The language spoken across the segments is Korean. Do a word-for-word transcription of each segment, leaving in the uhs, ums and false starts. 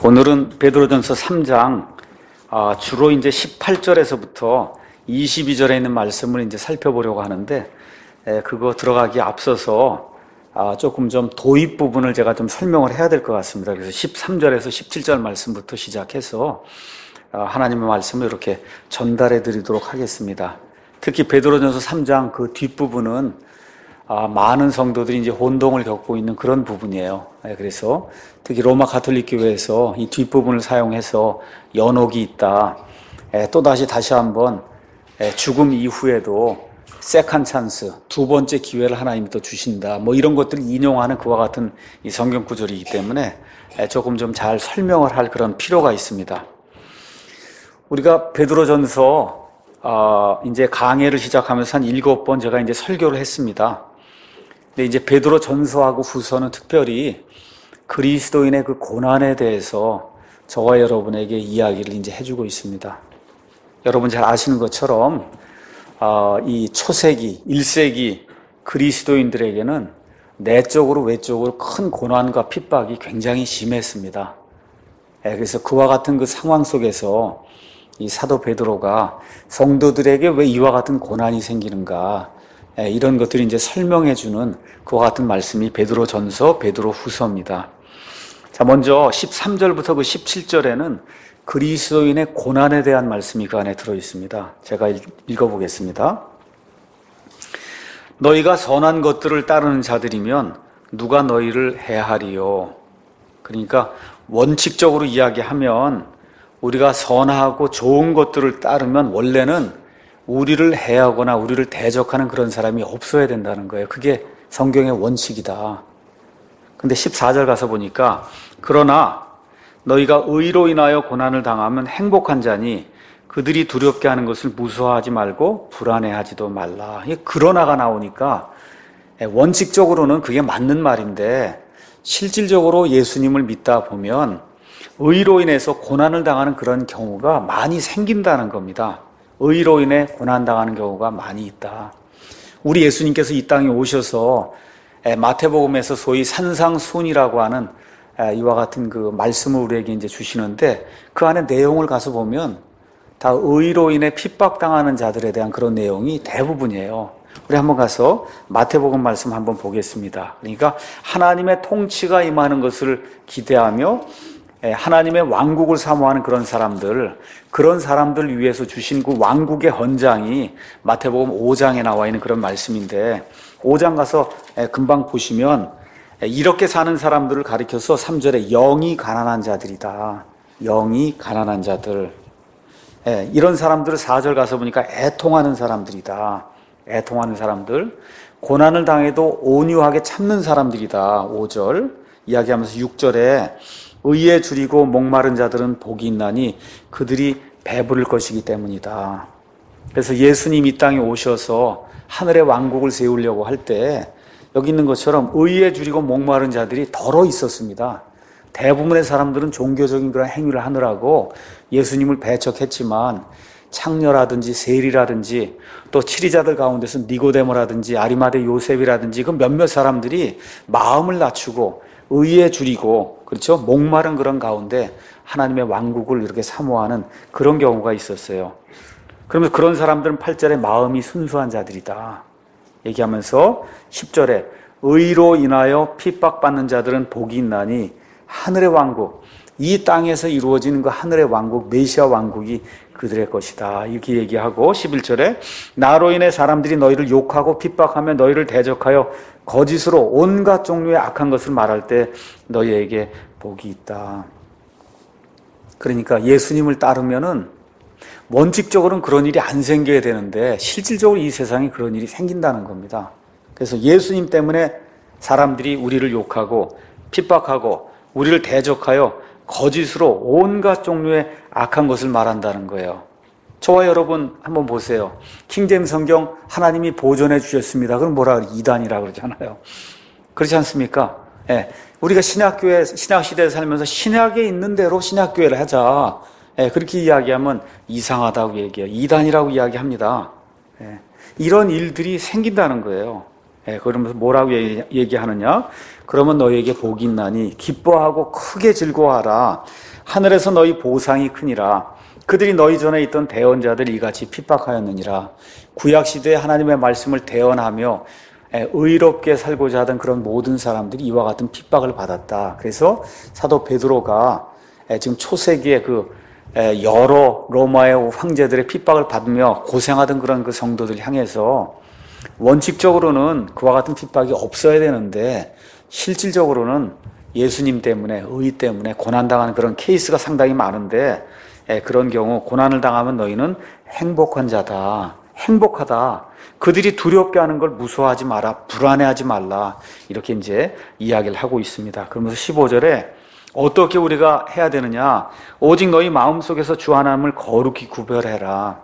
오늘은 베드로전서 삼 장 아, 주로 이제 십팔 절에서부터 이십이 절에 있는 말씀을 이제 살펴보려고 하는데 에, 그거 들어가기 앞서서 아, 조금 좀 도입 부분을 제가 좀 설명을 해야 될 것 같습니다. 그래서 십삼 절에서 십칠 절 말씀부터 시작해서 아, 하나님의 말씀을 이렇게 전달해 드리도록 하겠습니다. 특히 베드로전서 삼 장 그 뒷부분은 아, 많은 성도들이 이제 혼동을 겪고 있는 그런 부분이에요. 그래서 특히 로마 가톨릭 교회에서 이 뒷부분을 사용해서 연옥이 있다. 또다시 다시 한번 죽음 이후에도 세컨 찬스, 두 번째 기회를 하나님이 또 주신다. 뭐 이런 것들을 인용하는 그와 같은 이 성경 구절이기 때문에 조금 좀 잘 설명을 할 그런 필요가 있습니다. 우리가 베드로전서 어, 이제 강해를 시작하면서 한 일곱 번 제가 이제 설교를 했습니다. 근데 이제 베드로 전서하고 후서는 특별히 그리스도인의 그 고난에 대해서 저와 여러분에게 이야기를 이제 해주고 있습니다. 여러분 잘 아시는 것처럼 어, 이 초세기, 일 세기 그리스도인들에게는 내적으로 외적으로 큰 고난과 핍박이 굉장히 심했습니다. 예, 그래서 그와 같은 그 상황 속에서 이 사도 베드로가 성도들에게 왜 이와 같은 고난이 생기는가, 예, 이런 것들이 이제 설명해주는 그와 같은 말씀이 베드로 전서, 베드로 후서입니다. 자, 먼저 십삼 절부터 그 십칠 절에는 그리스도인의 고난에 대한 말씀이 그 안에 들어 있습니다. 제가 읽어보겠습니다. 너희가 선한 것들을 따르는 자들이면 누가 너희를 해하리요. 그러니까 원칙적으로 이야기하면 우리가 선하고 좋은 것들을 따르면 원래는 우리를 해하거나 우리를 대적하는 그런 사람이 없어야 된다는 거예요. 그게 성경의 원칙이다. 근데 십사 절 가서 보니까 그러나 너희가 의로 인하여 고난을 당하면 행복한 자니 그들이 두렵게 하는 것을 무서워하지 말고 불안해하지도 말라. 이게 그러나가 나오니까 원칙적으로는 그게 맞는 말인데 실질적으로 예수님을 믿다 보면 의로 인해서 고난을 당하는 그런 경우가 많이 생긴다는 겁니다. 의로 인해 고난당하는 경우가 많이 있다. 우리 예수님께서 이 땅에 오셔서 마태복음에서 소위 산상순이라고 하는 이와 같은 그 말씀을 우리에게 이제 주시는데 그 안에 내용을 가서 보면 다 의로 인해 핍박당하는 자들에 대한 그런 내용이 대부분이에요. 우리 한번 가서 마태복음 말씀 한번 보겠습니다. 그러니까 하나님의 통치가 임하는 것을 기대하며 하나님의 왕국을 사모하는 그런 사람들, 그런 사람들 위해서 주신 그 왕국의 헌장이 마태복음 오 장에 나와 있는 그런 말씀인데 오 장 가서 금방 보시면 이렇게 사는 사람들을 가리켜서 삼 절에 영이 가난한 자들이다. 영이 가난한 자들. 이런 사람들을 사 절 가서 보니까 애통하는 사람들이다. 애통하는 사람들. 고난을 당해도 온유하게 참는 사람들이다. 오 절 이야기하면서 육 절에 의에 줄이고 목마른 자들은 복이 있나니 그들이 배부를 것이기 때문이다. 그래서 예수님 이 땅에 오셔서 하늘의 왕국을 세우려고 할 때 여기 있는 것처럼 의에 줄이고 목마른 자들이 덜어 있었습니다. 대부분의 사람들은 종교적인 그런 행위를 하느라고 예수님을 배척했지만 창녀라든지 세리라든지 또 치리자들 가운데서 니고데모라든지 아리마대 요셉이라든지 그 몇몇 사람들이 마음을 낮추고 의에 줄이고 그렇죠? 목마른 그런 가운데 하나님의 왕국을 이렇게 사모하는 그런 경우가 있었어요. 그러면 그런 사람들은 팔 절에 마음이 순수한 자들이다 얘기하면서 십 절에 의로 인하여 핍박받는 자들은 복이 있나니 하늘의 왕국, 이 땅에서 이루어지는 그 하늘의 왕국, 메시아 왕국이 그들의 것이다 이렇게 얘기하고 십일 절에 나로 인해 사람들이 너희를 욕하고 핍박하며 너희를 대적하여 거짓으로 온갖 종류의 악한 것을 말할 때 너희에게 복이 있다. 그러니까 예수님을 따르면은 원칙적으로는 그런 일이 안 생겨야 되는데 실질적으로 이 세상에 그런 일이 생긴다는 겁니다. 그래서 예수님 때문에 사람들이 우리를 욕하고 핍박하고 우리를 대적하여 거짓으로 온갖 종류의 악한 것을 말한다는 거예요. 저와 여러분 한번 보세요. 킹제임스 성경 하나님이 보존해 주셨습니다. 그럼 뭐라 그래? 이단이라 그러잖아요. 그렇지 않습니까? 예. 우리가 신학교에, 신학시대에 살면서 신학에 있는 대로 신학교회를 하자. 예. 그렇게 이야기하면 이상하다고 얘기해요. 이단이라고 이야기합니다. 예. 이런 일들이 생긴다는 거예요. 예. 그러면서 뭐라고 얘기하느냐? 그러면 너희에게 복이 있나니 기뻐하고 크게 즐거워하라. 하늘에서 너희 보상이 크니라. 그들이 너희 전에 있던 대언자들 이같이 핍박하였느니라. 구약시대에 하나님의 말씀을 대언하며 의롭게 살고자 하던 그런 모든 사람들이 이와 같은 핍박을 받았다. 그래서 사도 베드로가 지금 초세기에 그 여러 로마의 황제들의 핍박을 받으며 고생하던 그런 그 성도들 향해서 원칙적으로는 그와 같은 핍박이 없어야 되는데 실질적으로는 예수님 때문에, 의 때문에 고난당하는 그런 케이스가 상당히 많은데 그런 경우 고난을 당하면 너희는 행복한 자다, 행복하다, 그들이 두렵게 하는 걸 무서워하지 마라, 불안해하지 말라, 이렇게 이제 이야기를 하고 있습니다. 그러면서 십오 절에 어떻게 우리가 해야 되느냐? 오직 너희 마음속에서 주 하나님을 거룩히 구별해라.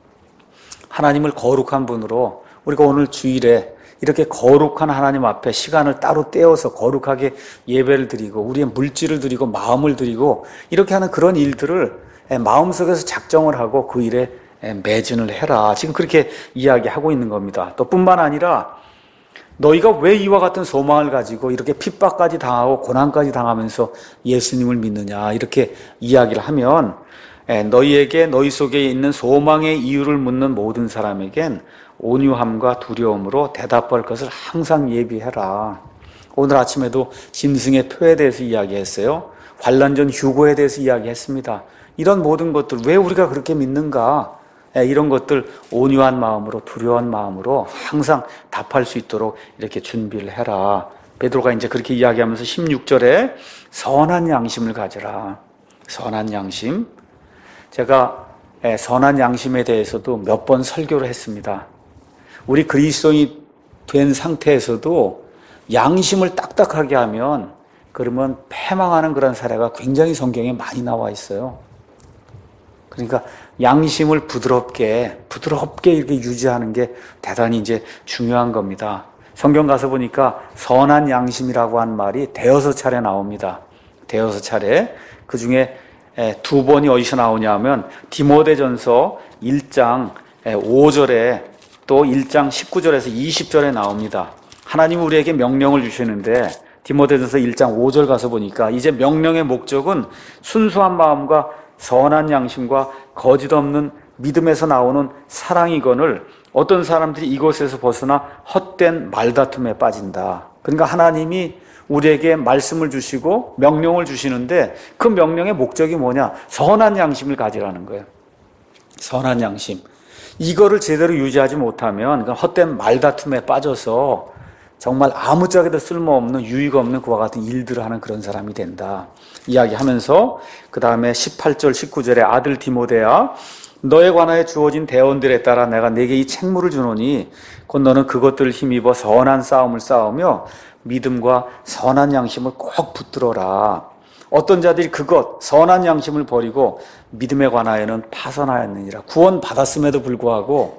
하나님을 거룩한 분으로 우리가 오늘 주일에 이렇게 거룩한 하나님 앞에 시간을 따로 떼어서 거룩하게 예배를 드리고 우리의 물질을 드리고 마음을 드리고 이렇게 하는 그런 일들을 마음속에서 작정을 하고 그 일에 매진을 해라. 지금 그렇게 이야기하고 있는 겁니다. 또 뿐만 아니라 너희가 왜 이와 같은 소망을 가지고 이렇게 핍박까지 당하고 고난까지 당하면서 예수님을 믿느냐 이렇게 이야기를 하면 너희에게 너희 속에 있는 소망의 이유를 묻는 모든 사람에겐 온유함과 두려움으로 대답할 것을 항상 예비해라. 오늘 아침에도 짐승의 표에 대해서 이야기했어요. 환난전 휴거에 대해서 이야기했습니다. 이런 모든 것들 왜 우리가 그렇게 믿는가? 이런 것들 온유한 마음으로 두려운 마음으로 항상 답할 수 있도록 이렇게 준비를 해라. 베드로가 이제 그렇게 이야기하면서 십육 절에 선한 양심을 가져라. 선한 양심. 제가 선한 양심에 대해서도 몇 번 설교를 했습니다. 우리 그리스도인이 된 상태에서도 양심을 딱딱하게 하면 그러면 패망하는 그런 사례가 굉장히 성경에 많이 나와 있어요. 그러니까 양심을 부드럽게 부드럽게 이렇게 유지하는 게 대단히 이제 중요한 겁니다. 성경 가서 보니까 선한 양심이라고 한 말이 대여섯 차례 나옵니다. 대여섯 차례. 그 중에 두 번이 어디서 나오냐면 디모데전서 일 장 오 절에 또 일 장 십구 절에서 이십 절에 나옵니다. 하나님은 우리에게 명령을 주시는데 디모데전서 일 장 오 절 가서 보니까 이제 명령의 목적은 순수한 마음과 선한 양심과 거짓 없는 믿음에서 나오는 사랑이거늘 어떤 사람들이 이곳에서 벗어나 헛된 말다툼에 빠진다. 그러니까 하나님이 우리에게 말씀을 주시고 명령을 주시는데 그 명령의 목적이 뭐냐? 선한 양심을 가지라는 거예요. 선한 양심. 이거를 제대로 유지하지 못하면 헛된 말다툼에 빠져서 정말 아무짝에도 쓸모없는 유익 없는 그와 같은 일들을 하는 그런 사람이 된다. 이야기하면서 그 다음에 십팔 절 십구 절에 아들 디모데야 너에 관하여 주어진 대언들에 따라 내가 네게 이 책무를 주노니 곧 너는 그것들을 힘입어 선한 싸움을 싸우며 믿음과 선한 양심을 꼭 붙들어라. 어떤 자들이 그것 선한 양심을 버리고 믿음에 관하여는 파선하였느니라. 구원 받았음에도 불구하고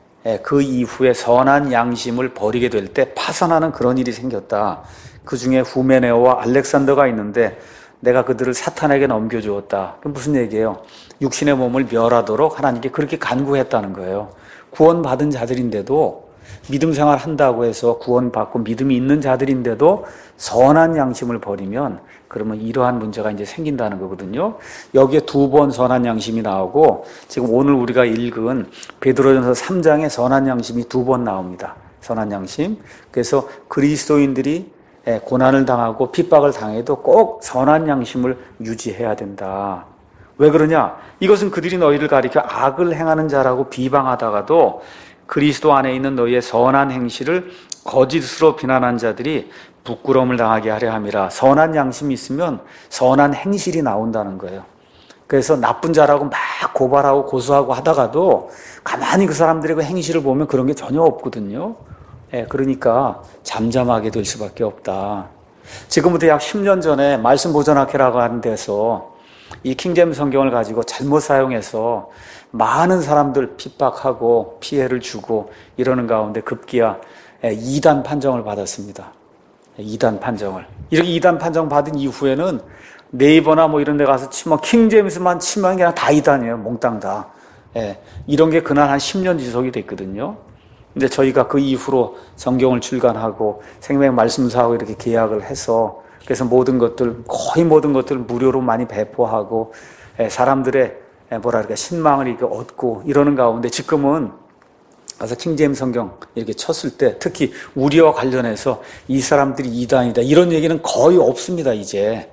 그 이후에 선한 양심을 버리게 될 때 파선하는 그런 일이 생겼다. 그 중에 후메네오와 알렉산더가 있는데 내가 그들을 사탄에게 넘겨주었다. 그게 무슨 얘기예요? 육신의 몸을 멸하도록 하나님께 그렇게 간구했다는 거예요. 구원받은 자들인데도 믿음 생활 한다고 해서 구원받고 믿음이 있는 자들인데도 선한 양심을 버리면 그러면 이러한 문제가 이제 생긴다는 거거든요. 여기에 두 번 선한 양심이 나오고 지금 오늘 우리가 읽은 베드로전서 삼 장에 선한 양심이 두 번 나옵니다. 선한 양심. 그래서 그리스도인들이 고난을 당하고 핍박을 당해도 꼭 선한 양심을 유지해야 된다. 왜 그러냐? 이것은 그들이 너희를 가리켜 악을 행하는 자라고 비방하다가도 그리스도 안에 있는 너희의 선한 행실을 거짓으로 비난한 자들이 부끄러움을 당하게 하려 함이라. 선한 양심이 있으면 선한 행실이 나온다는 거예요. 그래서 나쁜 자라고 막 고발하고 고소하고 하다가도 가만히 그 사람들의 그 행실을 보면 그런 게 전혀 없거든요. 예, 그러니까 잠잠하게 될 수밖에 없다. 지금부터 약 십 년 전에 말씀 보존학회라고 하는 데서 이 킹제임스 성경을 가지고 잘못 사용해서 많은 사람들 핍박하고 피해를 주고 이러는 가운데 급기야 이단 판정을 받았습니다. 이단 판정을. 이렇게 이단 판정 받은 이후에는 네이버나 뭐 이런 데 가서 치면 킹제임스만 치면 그냥 다 이단이에요. 몽땅 다. 예, 이런 게 그날 한 십 년 지속이 됐거든요. 근데 저희가 그 이후로 성경을 출간하고 생명 말씀사하고 이렇게 계약을 해서 그래서 모든 것들, 거의 모든 것들을 무료로 많이 배포하고 사람들의 뭐랄까 신망을 이렇게 얻고 이러는 가운데 지금은 가서 킹제임스 성경 이렇게 쳤을 때 특히 우리와 관련해서 이 사람들이 이단이다 이런 얘기는 거의 없습니다. 이제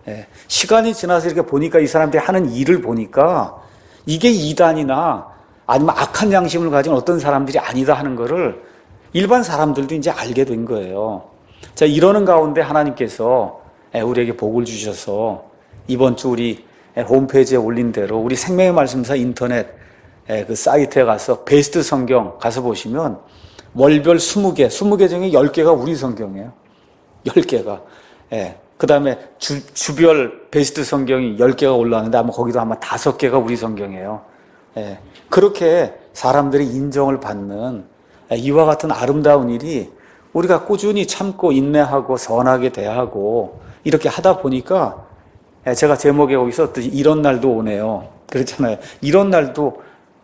시간이 지나서 이렇게 보니까 이 사람들이 하는 일을 보니까 이게 이단이나 아니면 악한 양심을 가진 어떤 사람들이 아니다 하는 거를 일반 사람들도 이제 알게 된 거예요. 자, 이러는 가운데 하나님께서 우리에게 복을 주셔서 이번 주 우리 홈페이지에 올린 대로 우리 생명의 말씀사 인터넷 그 사이트에 가서 베스트 성경 가서 보시면 월별 스무 개, 스무 개 중에 열 개가 우리 성경이에요. 열 개가. 예. 그 다음에 주, 주별 베스트 성경이 열 개가 올라왔는데 아마 거기도 아마 다섯 개가 우리 성경이에요. 예. 그렇게 사람들이 인정을 받는 이와 같은 아름다운 일이 우리가 꾸준히 참고 인내하고 선하게 대하고 이렇게 하다 보니까 제가 제목에 거기 썼듯이 이런 날도 오네요. 그렇잖아요. 이런 날도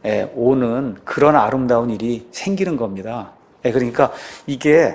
오는 그런 아름다운 일이 생기는 겁니다. 그러니까 이게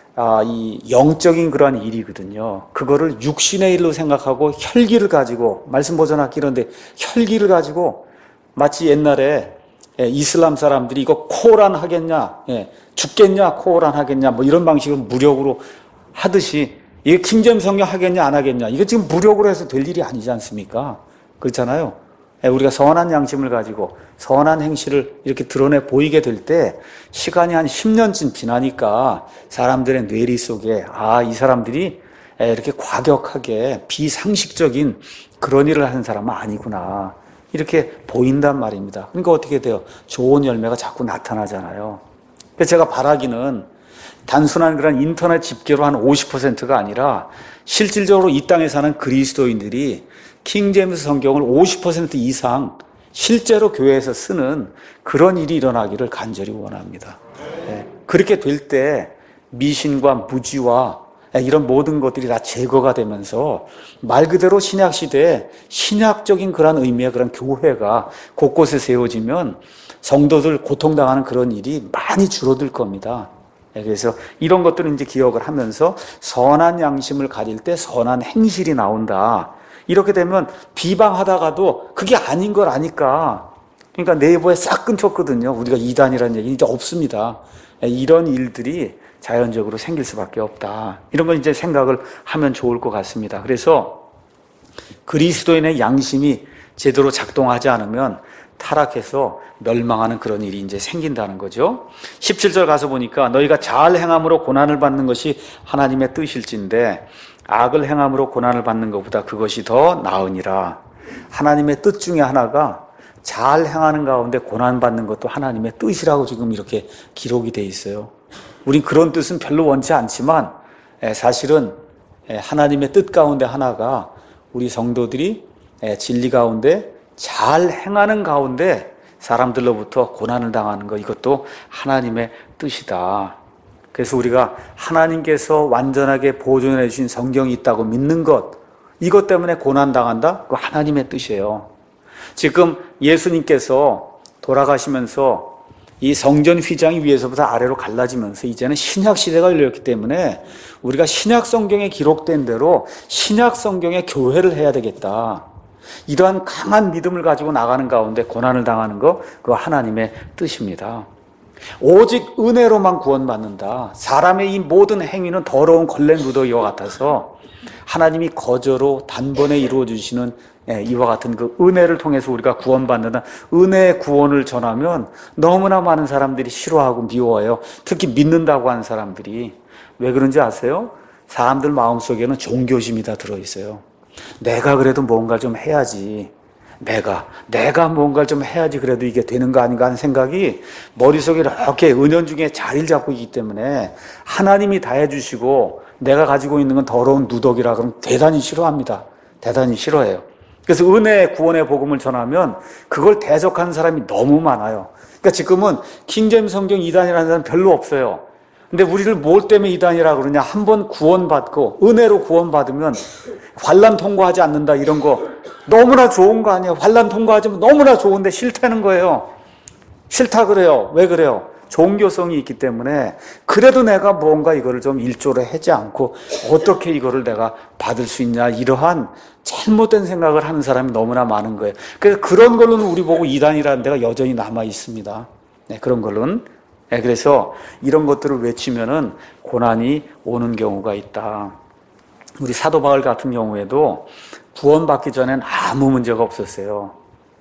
이 영적인 그러한 일이거든요. 그거를 육신의 일로 생각하고 혈기를 가지고 말씀 보존하기 이런데 혈기를 가지고 마치 옛날에 이슬람 사람들이 이거 코란 하겠냐, 죽겠냐, 코란 하겠냐, 뭐 이런 방식으로 무력으로 하듯이 이게 킹제임스 성경 하겠냐, 안 하겠냐. 이거 지금 무력으로 해서 될 일이 아니지 않습니까? 그렇잖아요. 우리가 선한 양심을 가지고 선한 행실을 이렇게 드러내 보이게 될 때 시간이 한 십 년쯤 지나니까 사람들의 뇌리 속에 아, 이 사람들이 이렇게 과격하게 비상식적인 그런 일을 하는 사람은 아니구나. 이렇게 보인단 말입니다. 그러니까 어떻게 돼요? 좋은 열매가 자꾸 나타나잖아요. 그래서 제가 바라기는 단순한 그런 인터넷 집계로 한 오십 퍼센트가 아니라 실질적으로 이 땅에 사는 그리스도인들이 킹제임스 성경을 오십 퍼센트 이상 실제로 교회에서 쓰는 그런 일이 일어나기를 간절히 원합니다. 그렇게 될 때 미신과 무지와 이런 모든 것들이 다 제거가 되면서 말 그대로 신약 시대에 신약적인 그런 의미의 그런 교회가 곳곳에 세워지면 성도들 고통당하는 그런 일이 많이 줄어들 겁니다. 그래서 이런 것들을 이제 기억을 하면서 선한 양심을 가질 때 선한 행실이 나온다. 이렇게 되면 비방하다가도 그게 아닌 걸 아니까 그러니까 네이버에 싹 끊겼거든요. 우리가 이단이라는 얘기 이제 없습니다. 이런 일들이 자연적으로 생길 수밖에 없다. 이런 걸 이제 생각을 하면 좋을 것 같습니다. 그래서 그리스도인의 양심이 제대로 작동하지 않으면 타락해서 멸망하는 그런 일이 이제 생긴다는 거죠. 십칠 절 가서 보니까 너희가 잘 행함으로 고난을 받는 것이 하나님의 뜻일진데 악을 행함으로 고난을 받는 것보다 그것이 더 나으니라. 하나님의 뜻 중에 하나가 잘 행하는 가운데 고난받는 것도 하나님의 뜻이라고 지금 이렇게 기록이 돼 있어요. 우린 그런 뜻은 별로 원치 않지만 사실은 하나님의 뜻 가운데 하나가 우리 성도들이 진리 가운데 잘 행하는 가운데 사람들로부터 고난을 당하는 것, 이것도 하나님의 뜻이다. 그래서 우리가 하나님께서 완전하게 보존해 주신 성경이 있다고 믿는 것, 이것 때문에 고난당한다? 그거 하나님의 뜻이에요. 지금 예수님께서 돌아가시면서 이 성전 휘장이 위에서부터 아래로 갈라지면서 이제는 신약 시대가 열렸기 때문에 우리가 신약 성경에 기록된 대로 신약 성경의 교회를 해야 되겠다. 이러한 강한 믿음을 가지고 나가는 가운데 고난을 당하는 거, 그거 하나님의 뜻입니다. 오직 은혜로만 구원받는다. 사람의 이 모든 행위는 더러운 걸레 누더기와 같아서 하나님이 거저로 단번에 이루어 주시는 이와 같은 그 은혜를 통해서 우리가 구원받는다. 은혜의 구원을 전하면 너무나 많은 사람들이 싫어하고 미워해요. 특히 믿는다고 하는 사람들이. 왜 그런지 아세요? 사람들 마음속에는 종교심이 다 들어있어요. 내가 그래도 뭔가 좀 해야지. 내가, 내가 뭔가를 좀 해야지 그래도 이게 되는 거 아닌가 하는 생각이 머릿속에 이렇게 은연중에 자리를 잡고 있기 때문에 하나님이 다 해주시고 내가 가지고 있는 건 더러운 누더기라 그러면 대단히 싫어합니다. 대단히 싫어해요. 그래서 은혜의 구원의 복음을 전하면 그걸 대적하는 사람이 너무 많아요. 그러니까 지금은 킹제임스 성경 이단이라는 사람 별로 없어요. 근데 우리를 뭘 때문에 이단이라 그러냐? 한번 구원받고 은혜로 구원받으면 환난 통과하지 않는다 이런 거 너무나 좋은 거 아니에요? 환난 통과하지면 너무나 좋은데 싫다는 거예요. 싫다 그래요. 왜 그래요? 종교성이 있기 때문에 그래도 내가 뭔가 이거를 좀 일조를 하지 않고 어떻게 이거를 내가 받을 수 있냐, 이러한 잘못된 생각을 하는 사람이 너무나 많은 거예요. 그래서 그런 걸로는 우리 보고 이단이라는 데가 여전히 남아 있습니다. 네, 그런 걸로는. 네, 그래서 이런 것들을 외치면은 고난이 오는 경우가 있다. 우리 사도 바울 같은 경우에도 구원받기 전엔 아무 문제가 없었어요.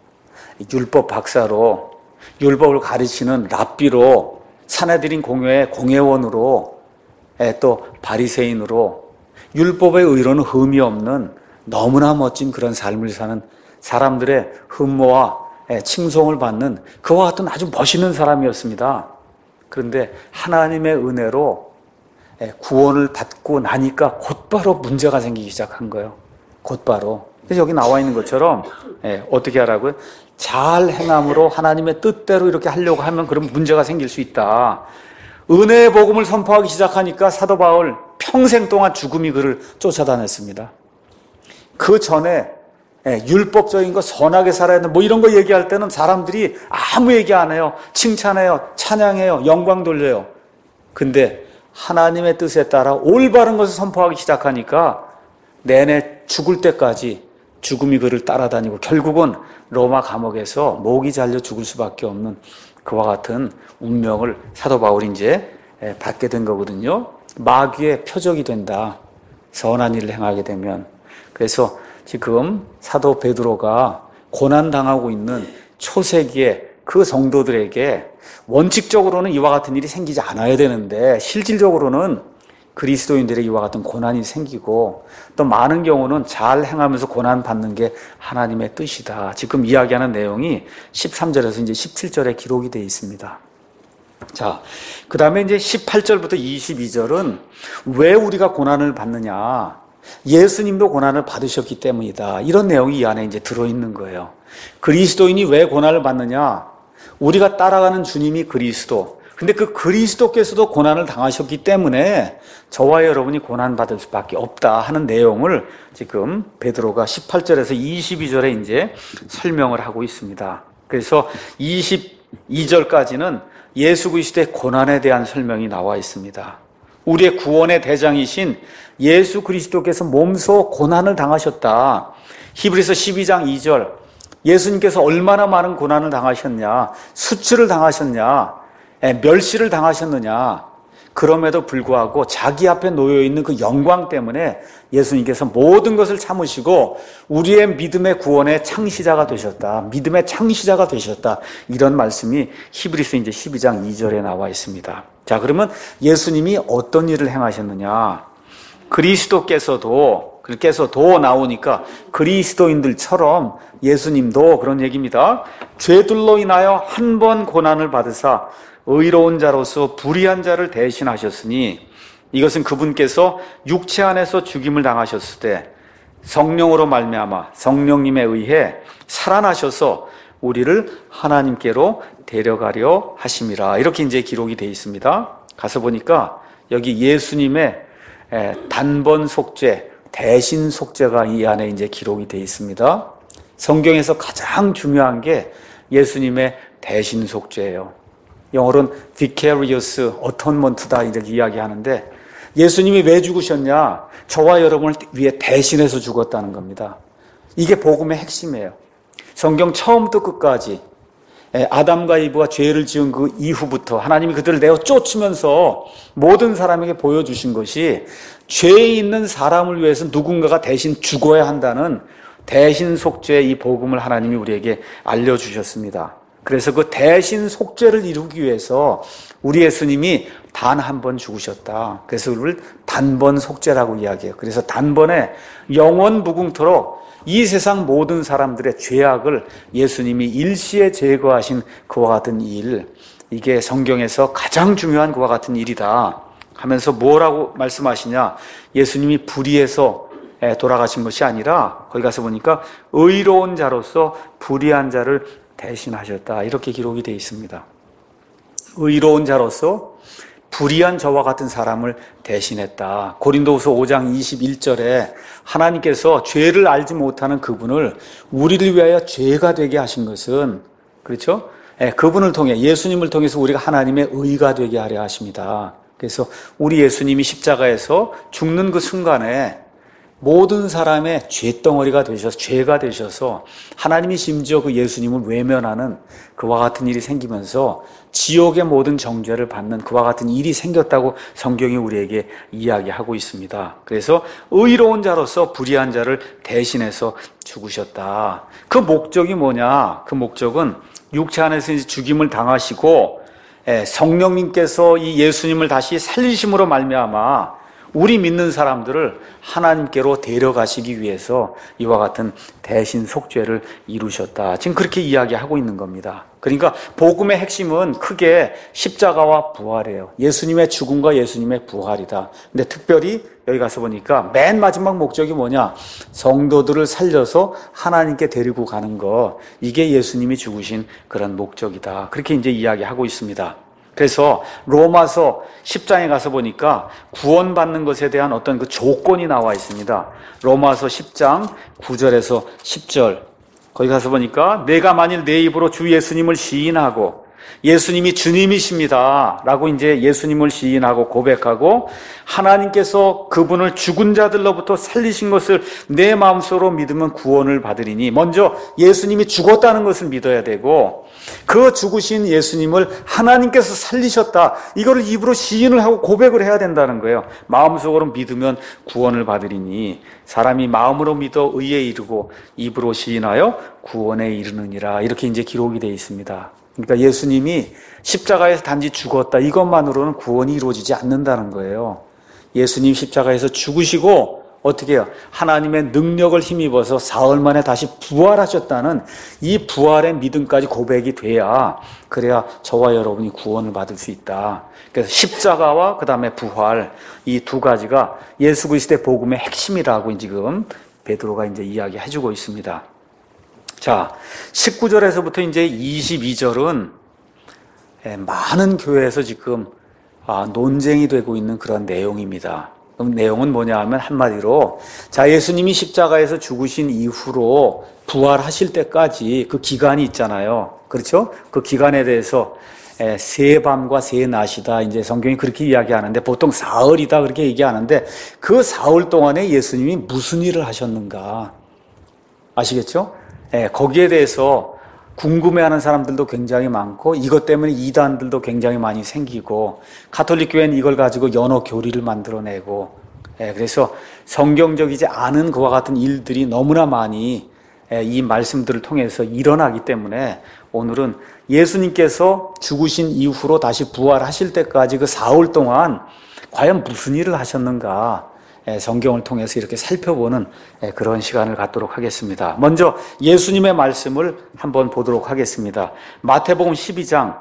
율법 박사로, 율법을 가르치는 랍비로, 산헤드린 공회의 공회원으로, 또 바리새인으로, 율법의 의로는 흠이 없는 너무나 멋진 그런 삶을 사는 사람들의 흠모와 칭송을 받는 그와 같은 아주 멋있는 사람이었습니다. 그런데 하나님의 은혜로 구원을 받고 나니까 곧바로 문제가 생기기 시작한 거예요. 곧바로. 그래서 여기 나와 있는 것처럼 어떻게 하라고요? 잘 행함으로 하나님의 뜻대로 이렇게 하려고 하면 그런 문제가 생길 수 있다. 은혜의 복음을 선포하기 시작하니까 사도 바울 평생 동안 죽음이 그를 쫓아다녔습니다. 그 전에 율법적인 거 선하게 살아야 된다 뭐 이런 거 얘기할 때는 사람들이 아무 얘기 안 해요. 칭찬해요. 찬양해요. 영광 돌려요. 근데 하나님의 뜻에 따라 올바른 것을 선포하기 시작하니까 내내 죽을 때까지 죽음이 그를 따라다니고 결국은 로마 감옥에서 목이 잘려 죽을 수밖에 없는 그와 같은 운명을 사도 바울이 이제 받게 된 거거든요. 마귀의 표적이 된다. 선한 일을 행하게 되면. 그래서 지금 사도 베드로가 고난당하고 있는 초세기의 그 성도들에게 원칙적으로는 이와 같은 일이 생기지 않아야 되는데 실질적으로는 그리스도인들에게 이와 같은 고난이 생기고 또 많은 경우는 잘 행하면서 고난받는 게 하나님의 뜻이다. 지금 이야기하는 내용이 십삼 절에서 이제 십칠 절에 기록이 되어 있습니다. 자, 그 다음에 이제 십팔 절부터 이십이 절은 왜 우리가 고난을 받느냐? 예수님도 고난을 받으셨기 때문이다. 이런 내용이 이 안에 이제 들어있는 거예요. 그리스도인이 왜 고난을 받느냐? 우리가 따라가는 주님이 그리스도. 근데 그 그리스도께서도 고난을 당하셨기 때문에 저와 여러분이 고난받을 수밖에 없다 하는 내용을 지금 베드로가 십팔 절에서 이십이 절에 이제 설명을 하고 있습니다. 그래서 이십이 절까지는 예수 그리스도의 고난에 대한 설명이 나와 있습니다. 우리의 구원의 대장이신 예수 그리스도께서 몸소 고난을 당하셨다. 히브리서 십이 장 이 절 예수님께서 얼마나 많은 고난을 당하셨냐, 수치를 당하셨냐, 멸시를 당하셨느냐. 그럼에도 불구하고 자기 앞에 놓여있는 그 영광 때문에 예수님께서 모든 것을 참으시고 우리의 믿음의 구원의 창시자가 되셨다. 믿음의 창시자가 되셨다. 이런 말씀이 히브리서 이제 십이 장 이 절에 나와 있습니다. 자, 그러면 예수님이 어떤 일을 행하셨느냐? 그리스도께서도, 그께서도 나오니까 그리스도인들처럼 예수님도 그런 얘기입니다. 죄들로 인하여 한 번 고난을 받으사 의로운 자로서 불의한 자를 대신하셨으니 이것은 그분께서 육체 안에서 죽임을 당하셨을 때 성령으로 말미암아 성령님에 의해 살아나셔서 우리를 하나님께로 데려가려 하심이라. 이렇게 이제 기록이 되어 있습니다. 가서 보니까 여기 예수님의 단번 속죄, 대신 속죄가 이 안에 이제 기록이 되어 있습니다. 성경에서 가장 중요한 게 예수님의 대신 속죄예요. 영어로는 vicarious atonement다 이렇게 이야기하는데 예수님이 왜 죽으셨냐? 저와 여러분을 위해 대신해서 죽었다는 겁니다. 이게 복음의 핵심이에요. 성경 처음부터 끝까지 아담과 이브가 죄를 지은 그 이후부터 하나님이 그들을 내어 쫓으면서 모든 사람에게 보여주신 것이 죄에 있는 사람을 위해서 누군가가 대신 죽어야 한다는 대신 속죄의 이 복음을 하나님이 우리에게 알려주셨습니다. 그래서 그 대신 속죄를 이루기 위해서 우리 예수님이 단 한 번 죽으셨다. 그래서 그걸 단번 속죄라고 이야기해요. 그래서 단번에 영원 무궁토록 이 세상 모든 사람들의 죄악을 예수님이 일시에 제거하신 그와 같은 일, 이게 성경에서 가장 중요한 그와 같은 일이다 하면서 뭐라고 말씀하시냐? 예수님이 불의해서 돌아가신 것이 아니라 거기 가서 보니까 의로운 자로서 불의한 자를 대신하셨다. 이렇게 기록이 되어 있습니다. 의로운 자로서 불의한 저와 같은 사람을 대신했다. 고린도후서 오 장 이십일 절에 하나님께서 죄를 알지 못하는 그분을 우리를 위하여 죄가 되게 하신 것은, 그렇죠? 예, 그분을 통해 예수님을 통해서 우리가 하나님의 의가 되게 하려 하십니다. 그래서 우리 예수님이 십자가에서 죽는 그 순간에 모든 사람의 죄덩어리가 되셔서 죄가 되셔서 하나님이 심지어 그 예수님을 외면하는 그와 같은 일이 생기면서 지옥의 모든 정죄를 받는 그와 같은 일이 생겼다고 성경이 우리에게 이야기하고 있습니다. 그래서 의로운 자로서 불의한 자를 대신해서 죽으셨다. 그 목적이 뭐냐? 그 목적은 육체 안에서 이제 죽임을 당하시고 성령님께서 이 예수님을 다시 살리심으로 말미암아 우리 믿는 사람들을 하나님께로 데려가시기 위해서 이와 같은 대신 속죄를 이루셨다. 지금 그렇게 이야기하고 있는 겁니다. 그러니까 복음의 핵심은 크게 십자가와 부활이에요. 예수님의 죽음과 예수님의 부활이다. 근데 특별히 여기 가서 보니까 맨 마지막 목적이 뭐냐? 성도들을 살려서 하나님께 데리고 가는 거. 이게 예수님이 죽으신 그런 목적이다. 그렇게 이제 이야기하고 있습니다. 그래서 로마서 십 장에 가서 보니까 구원받는 것에 대한 어떤 그 조건이 나와 있습니다. 로마서 십 장 구 절에서 십 절. 거기 가서 보니까 내가 만일 내 입으로 주 예수님을 시인하고 예수님이 주님이십니다 라고 이제 예수님을 시인하고 고백하고 하나님께서 그분을 죽은 자들로부터 살리신 것을 내 마음속으로 믿으면 구원을 받으리니, 먼저 예수님이 죽었다는 것을 믿어야 되고 그 죽으신 예수님을 하나님께서 살리셨다, 이거를 입으로 시인을 하고 고백을 해야 된다는 거예요. 마음속으로 믿으면 구원을 받으리니 사람이 마음으로 믿어 의에 이르고 입으로 시인하여 구원에 이르느니라, 이렇게 이제 기록이 되어 있습니다. 그러니까 예수님이 십자가에서 단지 죽었다, 이것만으로는 구원이 이루어지지 않는다는 거예요. 예수님 십자가에서 죽으시고 어떻게 해요? 하나님의 능력을 힘입어서 사흘 만에 다시 부활하셨다는 이 부활의 믿음까지 고백이 돼야, 그래야 저와 여러분이 구원을 받을 수 있다. 그래서 십자가와 그 다음에 부활, 이 두 가지가 예수 그리스도의 복음의 핵심이라고 지금 베드로가 이제 이야기해주고 있습니다. 자, 십구 절에서부터 이제 이십이 절은 많은 교회에서 지금 논쟁이 되고 있는 그런 내용입니다. 그럼 내용은 뭐냐 하면 한마디로, 자, 예수님이 십자가에서 죽으신 이후로 부활하실 때까지 그 기간이 있잖아요. 그렇죠? 그 기간에 대해서 세 밤과 세 낮이다, 이제 성경이 그렇게 이야기하는데, 보통 사흘이다 그렇게 얘기하는데, 그 사흘 동안에 예수님이 무슨 일을 하셨는가 아시겠죠? 예, 거기에 대해서 궁금해하는 사람들도 굉장히 많고, 이것 때문에 이단들도 굉장히 많이 생기고, 가톨릭 교회는 이걸 가지고 연어 교리를 만들어내고, 예, 그래서 성경적이지 않은 그와 같은 일들이 너무나 많이 예, 이 말씀들을 통해서 일어나기 때문에 오늘은 예수님께서 죽으신 이후로 다시 부활하실 때까지 그 사흘 동안 과연 무슨 일을 하셨는가, 성경을 통해서 이렇게 살펴보는 그런 시간을 갖도록 하겠습니다. 먼저 예수님의 말씀을 한번 보도록 하겠습니다. 마태복음 십이 장,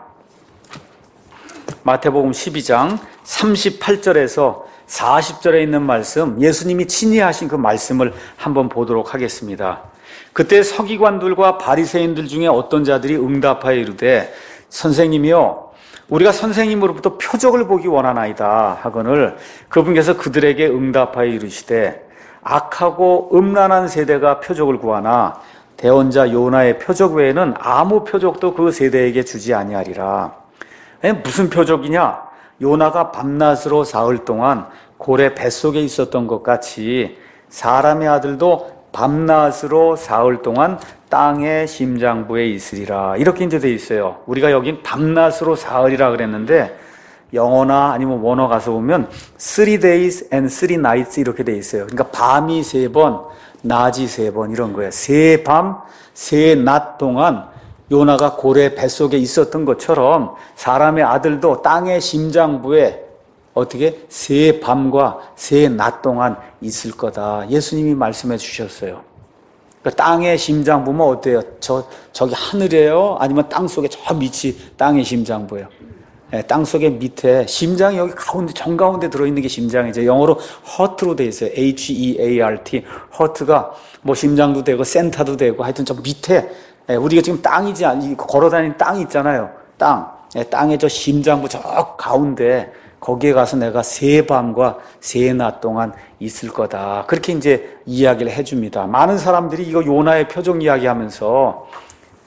마태복음 십이 장 삼십팔 절에서 사십 절에 있는 말씀, 예수님이 친히 하신 그 말씀을 한번 보도록 하겠습니다. 그때 서기관들과 바리새인들 중에 어떤 자들이 응답하여 이르되, 선생님이요, 우리가 선생님으로부터 표적을 보기 원하나이다 하거늘, 그분께서 그들에게 응답하여 이르시되, 악하고 음란한 세대가 표적을 구하나 대언자 요나의 표적 외에는 아무 표적도 그 세대에게 주지 아니하리라. 무슨 표적이냐? 요나가 밤낮으로 사흘 동안 고래 뱃속에 있었던 것 같이 사람의 아들도 밤낮으로 사흘 동안 땅의 심장부에 있으리라, 이렇게 이제 돼 있어요. 우리가 여긴 밤낮으로 사흘이라 그랬는데 영어나 아니면 원어 가서 보면 three days and three nights 이렇게 돼 있어요. 그러니까 밤이 세 번, 낮이 세 번, 이런 거예요. 세 밤, 세 낮 동안 요나가 고래 뱃속에 있었던 것처럼 사람의 아들도 땅의 심장부에 어떻게 세 밤과 세 낮 동안 있을 거다, 예수님이 말씀해 주셨어요. 그러니까 땅의 심장부면 어때요? 저, 저기 하늘이에요? 아니면 땅 속에 저 밑이 땅의 심장부예요? 네, 땅 속에 밑에 심장이 여기 가운데, 정가운데 들어있는 게 심장이죠. 영어로 heart로 돼 있어요. 에이치 이 에이 알 티. heart가 뭐 심장도 되고 센터도 되고 하여튼 저 밑에, 네, 우리가 지금 땅이지, 걸어다니는 땅이 있잖아요. 땅. 네, 땅의 저 심장부 저 가운데, 거기에 가서 내가 세 밤과 세 낮 동안 있을 거다, 그렇게 이제 이야기를 해줍니다. 많은 사람들이 이거 요나의 표적 이야기하면서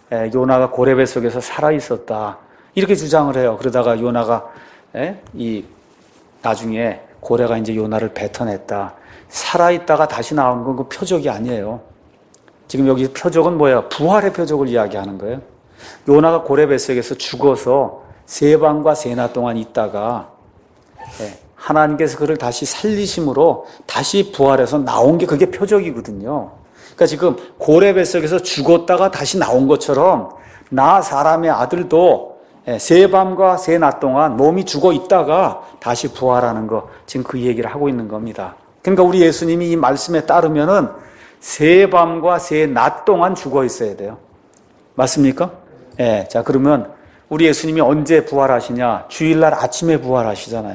에, 요나가 고래 뱃속에서 살아 있었다. 이렇게 주장을 해요. 그러다가 요나가 에, 이 나중에 고래가 이제 요나를 뱉어냈다. 살아 있다가 다시 나오는 건 그 표적이 아니에요. 지금 여기 표적은 뭐예요? 부활의 표적을 이야기하는 거예요. 요나가 고래 뱃속에서 죽어서 세 밤과 세 낮 동안 있다가 하나님께서 그를 다시 살리심으로 다시 부활해서 나온 게 그게 표적이거든요. 그러니까 지금 고래 뱃속에서 죽었다가 다시 나온 것처럼 나 사람의 아들도 세 밤과 세 낮 동안 몸이 죽어 있다가 다시 부활하는 거, 지금 그 얘기를 하고 있는 겁니다. 그러니까 우리 예수님이 이 말씀에 따르면은 세 밤과 세 낮 동안 죽어 있어야 돼요. 맞습니까? 예. 자, 그러면 우리 예수님이 언제 부활하시냐? 주일날 아침에 부활하시잖아요.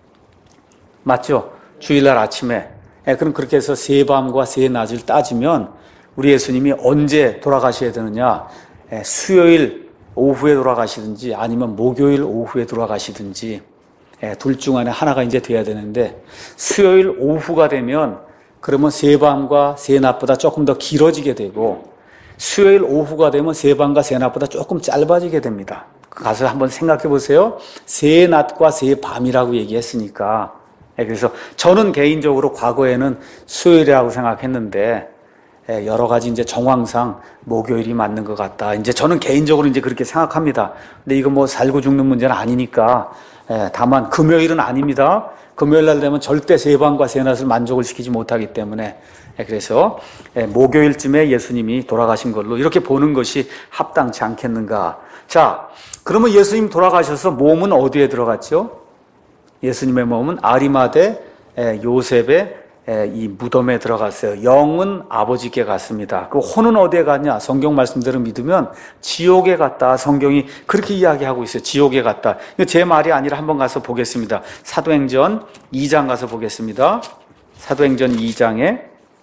맞죠? 주일날 아침에. 예, 그럼 그렇게 해서 세 밤과 세 낮을 따지면 우리 예수님이 언제 돌아가셔야 되느냐? 예, 수요일 오후에 돌아가시든지 아니면 목요일 오후에 돌아가시든지, 예, 둘 중 안에 하나가 이제 돼야 되는데, 수요일 오후가 되면 그러면 세 밤과 세 낮보다 조금 더 길어지게 되고, 수요일 오후가 되면 세 밤과 세 낮보다 조금 짧아지게 됩니다. 가서 한번 생각해 보세요. 세 낮과 세 밤이라고 얘기했으니까. 예, 그래서 저는 개인적으로 과거에는 수요일이라고 생각했는데, 예, 여러 가지 이제 정황상 목요일이 맞는 것 같다. 이제 저는 개인적으로 이제 그렇게 생각합니다. 근데 이거 뭐 살고 죽는 문제는 아니니까. 예, 다만 금요일은 아닙니다. 금요일 날 되면 절대 세 밤과 세 낮을 만족을 시키지 못하기 때문에, 예, 그래서 예, 목요일쯤에 예수님이 돌아가신 걸로 이렇게 보는 것이 합당치 않겠는가. 자, 그러면 예수님 돌아가셔서 몸은 어디에 들어갔죠? 예수님의 몸은 아리마대 예, 요셉의 이 무덤에 들어갔어요. 영은 아버지께 갔습니다. 그 혼은 어디에 갔냐? 성경 말씀대로 믿으면 지옥에 갔다. 성경이 그렇게 이야기하고 있어요. 지옥에 갔다. 이거 제 말이 아니라 한번 가서 보겠습니다. 사도행전 이 장 가서 보겠습니다. 사도행전 이 장에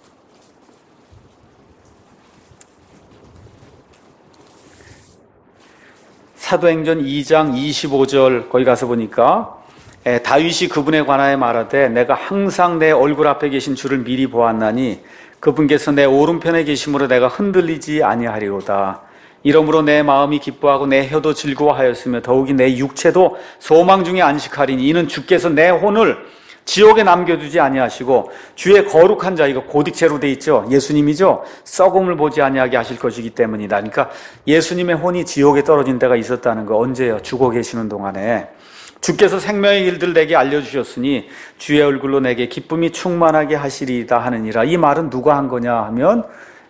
사도행전 이 장 이십오 절 거기 가서 보니까 에, 다윗이 그분에 관하여 말하되 내가 항상 내 얼굴 앞에 계신 주를 미리 보았나니 그분께서 내 오른편에 계심으로 내가 흔들리지 아니하리로다. 이러므로 내 마음이 기뻐하고 내 혀도 즐거워하였으며 더욱이 내 육체도 소망 중에 안식하리니 이는 주께서 내 혼을 지옥에 남겨두지 아니하시고 주의 거룩한 자, 이거 고딕체로 돼 있죠. 예수님이죠. 썩음을 보지 아니하게 하실 것이기 때문이다. 그러니까 예수님의 혼이 지옥에 떨어진 데가 있었다는 거 언제요? 죽어 계시는 동안에. 주께서 생명의 일들 내게 알려주셨으니 주의 얼굴로 내게 기쁨이 충만하게 하시리이다 하느니라. 이 말은 누가 한 거냐 하면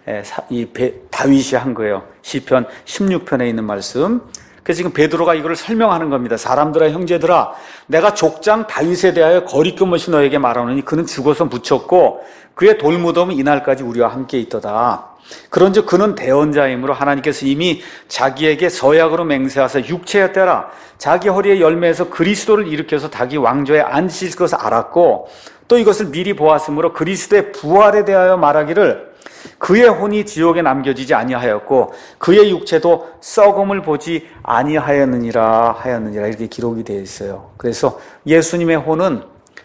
이 다윗이 한 거예요. 시편 십육 편에 있는 말씀. 그래서 지금 베드로가 이거를 설명하는 겁니다. 사람들아 형제들아, 내가 족장 다윗에 대하여 거리낌 없이 너에게 말하노니 그는 죽어서 묻혔고 그의 돌무덤은 이날까지 우리와 함께 있도다. 그런즉 그는 대언자이므로 하나님께서 이미 자기에게 서약으로 맹세하사 육체의 때라 자기 허리의 열매에서 그리스도를 일으켜서 자기 왕좌에 앉으실 것을 알았고 또 이것을 미리 보았으므로 그리스도의 부활에 대하여 말하기를 그의 혼이 지옥에 남겨지지 아니하였고 그의 육체도 썩음을 보지 아니하였느니라 하였느니라 이렇게 기록이 되어 있어요. 그래서 예수님의 혼은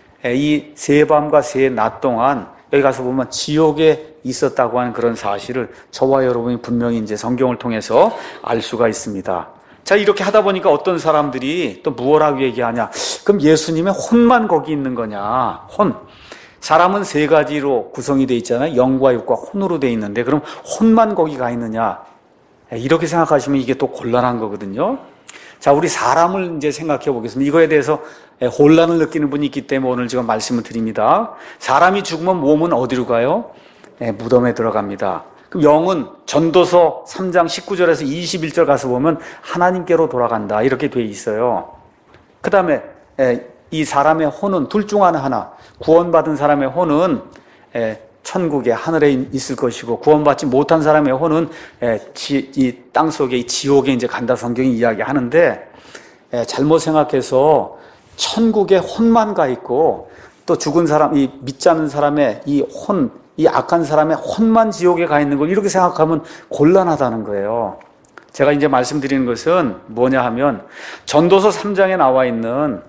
이 세 밤과 세 낮 동안 여기 가서 보면 지옥에 있었다고 하는 그런 사실을 저와 여러분이 분명히 이제 성경을 통해서 알 수가 있습니다. 자, 이렇게 하다 보니까 어떤 사람들이 또 무엇라고 얘기하냐? 그럼 예수님의 혼만 거기 있는 거냐? 혼. 사람은 세 가지로 구성이 되어 있잖아요. 영과 육과 혼으로 되어 있는데 그럼 혼만 거기 가 있느냐? 이렇게 생각하시면 이게 또 곤란한 거거든요. 자, 우리 사람을 이제 생각해 보겠습니다. 이거에 대해서 혼란을 느끼는 분이 있기 때문에 오늘 제가 말씀을 드립니다. 사람이 죽으면 몸은 어디로 가요? 네, 무덤에 들어갑니다. 그럼 영은 전도서 삼 장 십구 절에서 이십일 절 가서 보면 하나님께로 돌아간다 이렇게 돼 있어요. 그 다음에 이 사람의 혼은 둘 중 하나, 구원받은 사람의 혼은 천국에 하늘에 있을 것이고 구원받지 못한 사람의 혼은 이 땅 속에 지옥에 이제 간다 성경이 이야기하는데 잘못 생각해서 천국에 혼만 가 있고 또 죽은 사람, 이 믿지 않는 사람의 이 혼, 이 악한 사람의 혼만 지옥에 가 있는 걸 이렇게 생각하면 곤란하다는 거예요. 제가 이제 말씀드리는 것은 뭐냐 하면 전도서 삼 장에 나와 있는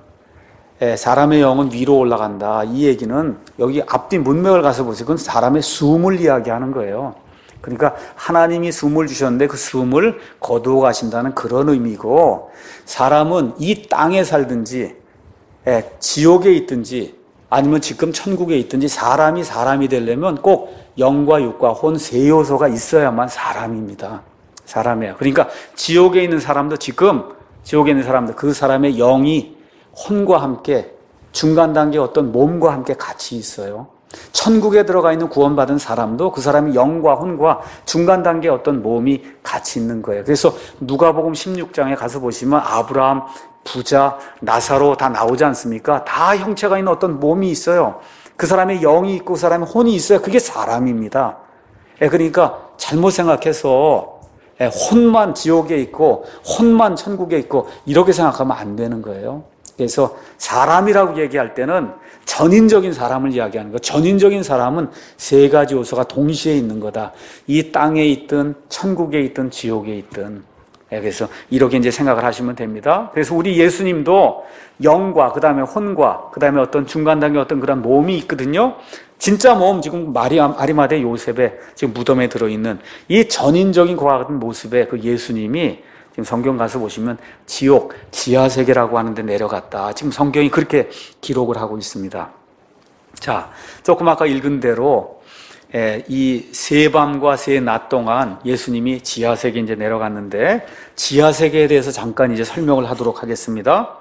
사람의 영은 위로 올라간다. 이 얘기는 여기 앞뒤 문맥을 가서 보세요. 그건 사람의 숨을 이야기하는 거예요. 그러니까 하나님이 숨을 주셨는데 그 숨을 거두어 가신다는 그런 의미고, 사람은 이 땅에 살든지 예, 지옥에 있든지 아니면 지금 천국에 있든지 사람이 사람이 되려면 꼭 영과 육과 혼 세 요소가 있어야만 사람입니다. 사람이에요. 그러니까 지옥에 있는 사람도 지금 지옥에 있는 사람도 그 사람의 영이 혼과 함께 중간 단계 어떤 몸과 함께 같이 있어요. 천국에 들어가 있는 구원받은 사람도 그 사람이 영과 혼과 중간 단계 어떤 몸이 같이 있는 거예요. 그래서 누가복음 십육 장에 가서 보시면 아브라함, 부자, 나사로 다 나오지 않습니까? 다 형체가 있는 어떤 몸이 있어요. 그 사람의 영이 있고 그 사람의 혼이 있어요. 그게 사람입니다. 그러니까 잘못 생각해서 혼만 지옥에 있고 혼만 천국에 있고 이렇게 생각하면 안 되는 거예요. 그래서 사람이라고 얘기할 때는 전인적인 사람을 이야기하는 거예요. 전인적인 사람은 세 가지 요소가 동시에 있는 거다. 이 땅에 있든 천국에 있든 지옥에 있든. 그래서 이렇게 이제 생각을 하시면 됩니다. 그래서 우리 예수님도 영과 그 다음에 혼과 그 다음에 어떤 중간 단계 어떤 그런 몸이 있거든요. 진짜 몸, 지금 마리아, 아리마대 요셉의 지금 무덤에 들어있는 이 전인적인 그와 같은 모습의 그 예수님이 지금 성경 가서 보시면 지옥, 지하세계라고 하는데 내려갔다. 지금 성경이 그렇게 기록을 하고 있습니다. 자, 조금 아까 읽은 대로 이 세 밤과 세 낮 동안 예수님이 지하세계에 이제 내려갔는데 지하세계에 대해서 잠깐 이제 설명을 하도록 하겠습니다.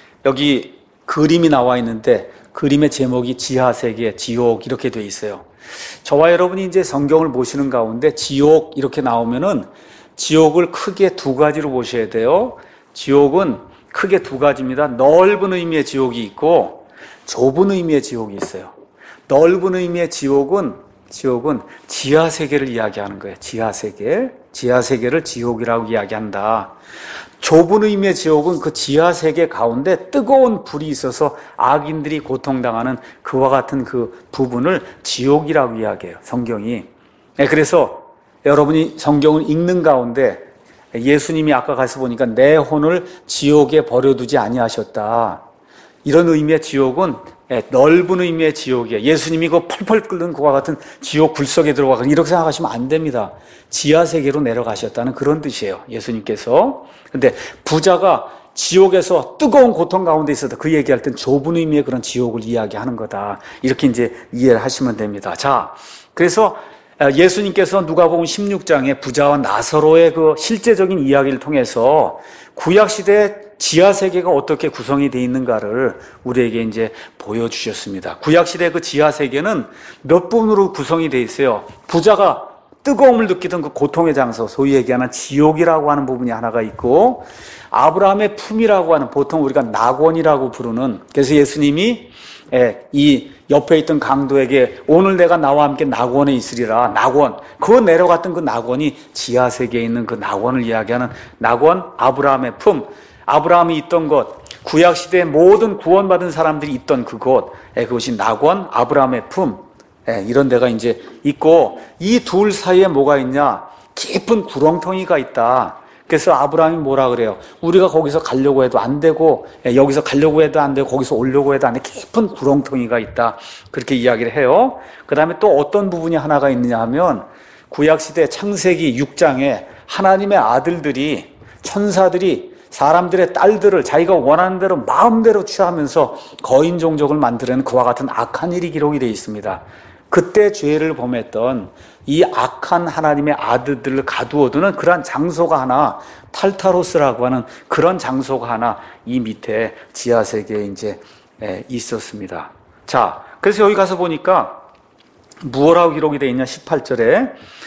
여기 그림이 나와 있는데 그림의 제목이 지하세계, 지옥 이렇게 돼 있어요. 저와 여러분이 이제 성경을 보시는 가운데 지옥 이렇게 나오면은 지옥을 크게 두 가지로 보셔야 돼요. 지옥은 크게 두 가지입니다. 넓은 의미의 지옥이 있고 좁은 의미의 지옥이 있어요. 넓은 의미의 지옥은 지옥은 지하세계를 이야기하는 거예요. 지하세계. 지하세계를 지옥이라고 이야기한다. 좁은 의미의 지옥은 그 지하세계 가운데 뜨거운 불이 있어서 악인들이 고통당하는 그와 같은 그 부분을 지옥이라고 이야기해요. 성경이. 그래서 여러분이 성경을 읽는 가운데 예수님이 아까 가서 보니까 내 혼을 지옥에 버려두지 아니하셨다. 이런 의미의 지옥은 넓은 의미의 지옥이에요. 예수님이 그 펄펄 끓는 그와 같은 지옥 불속에 들어가거나 이렇게 생각하시면 안 됩니다. 지하세계로 내려가셨다는 그런 뜻이에요. 예수님께서. 근데 부자가 지옥에서 뜨거운 고통 가운데 있었다. 그 얘기할 땐 좁은 의미의 그런 지옥을 이야기하는 거다. 이렇게 이제 이해를 하시면 됩니다. 자, 그래서 예수님께서 누가복음 십육 장에 부자와 나사로의 그 실제적인 이야기를 통해서 구약시대 지하세계가 어떻게 구성이 되어 있는가를 우리에게 이제 보여주셨습니다. 구약시대 그 지하세계는 몇 부분으로 구성이 되어 있어요. 부자가 뜨거움을 느끼던 그 고통의 장소, 소위 얘기하는 지옥이라고 하는 부분이 하나가 있고, 아브라함의 품이라고 하는, 보통 우리가 낙원이라고 부르는, 그래서 예수님이 이 옆에 있던 강도에게 오늘 내가 나와 함께 낙원에 있으리라. 낙원. 그 내려갔던 그 낙원이 지하세계에 있는 그 낙원을 이야기하는 낙원, 아브라함의 품. 아브라함이 있던 곳, 구약시대의 모든 구원받은 사람들이 있던 그곳, 그것이 낙원, 아브라함의 품. 이런 데가 이제 있고, 이 둘 사이에 뭐가 있냐? 깊은 구렁텅이가 있다. 그래서 아브라함이 뭐라 그래요? 우리가 거기서 가려고 해도 안 되고, 여기서 가려고 해도 안 되고, 거기서 오려고 해도 안 돼. 깊은 구렁텅이가 있다. 그렇게 이야기를 해요. 그 다음에 또 어떤 부분이 하나가 있느냐 하면, 구약시대 창세기 육 장에 하나님의 아들들이, 천사들이 사람들의 딸들을 자기가 원하는 대로 마음대로 취하면서 거인 종족을 만들어내는 그와 같은 악한 일이 기록이 되어 있습니다. 그때 죄를 범했던 이 악한 하나님의 아들들을 가두어두는 그런 장소가 하나, 탈타로스라고 하는 그런 장소가 하나 이 밑에 지하세계에 이제 있었습니다. 자, 그래서 여기 가서 보니까 무엇라고 기록이 되어 있냐? 십팔 절에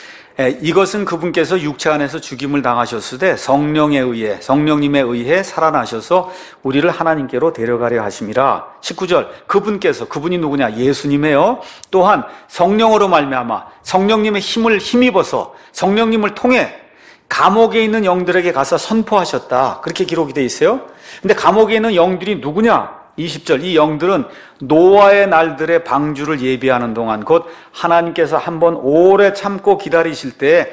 이것은 그분께서 육체 안에서 죽임을 당하셨을 때 성령에 의해, 성령님에 의해 살아나셔서 우리를 하나님께로 데려가려 하심이라. 십구 절, 그분께서, 그분이 누구냐? 예수님이에요. 또한 성령으로 말미암아 성령님의 힘을 힘입어서 성령님을 통해 감옥에 있는 영들에게 가서 선포하셨다. 그렇게 기록이 되어 있어요. 근데 감옥에 있는 영들이 누구냐? 이십 절, 이 영들은 노아의 날들의 방주를 예비하는 동안 곧 하나님께서 한번 오래 참고 기다리실 때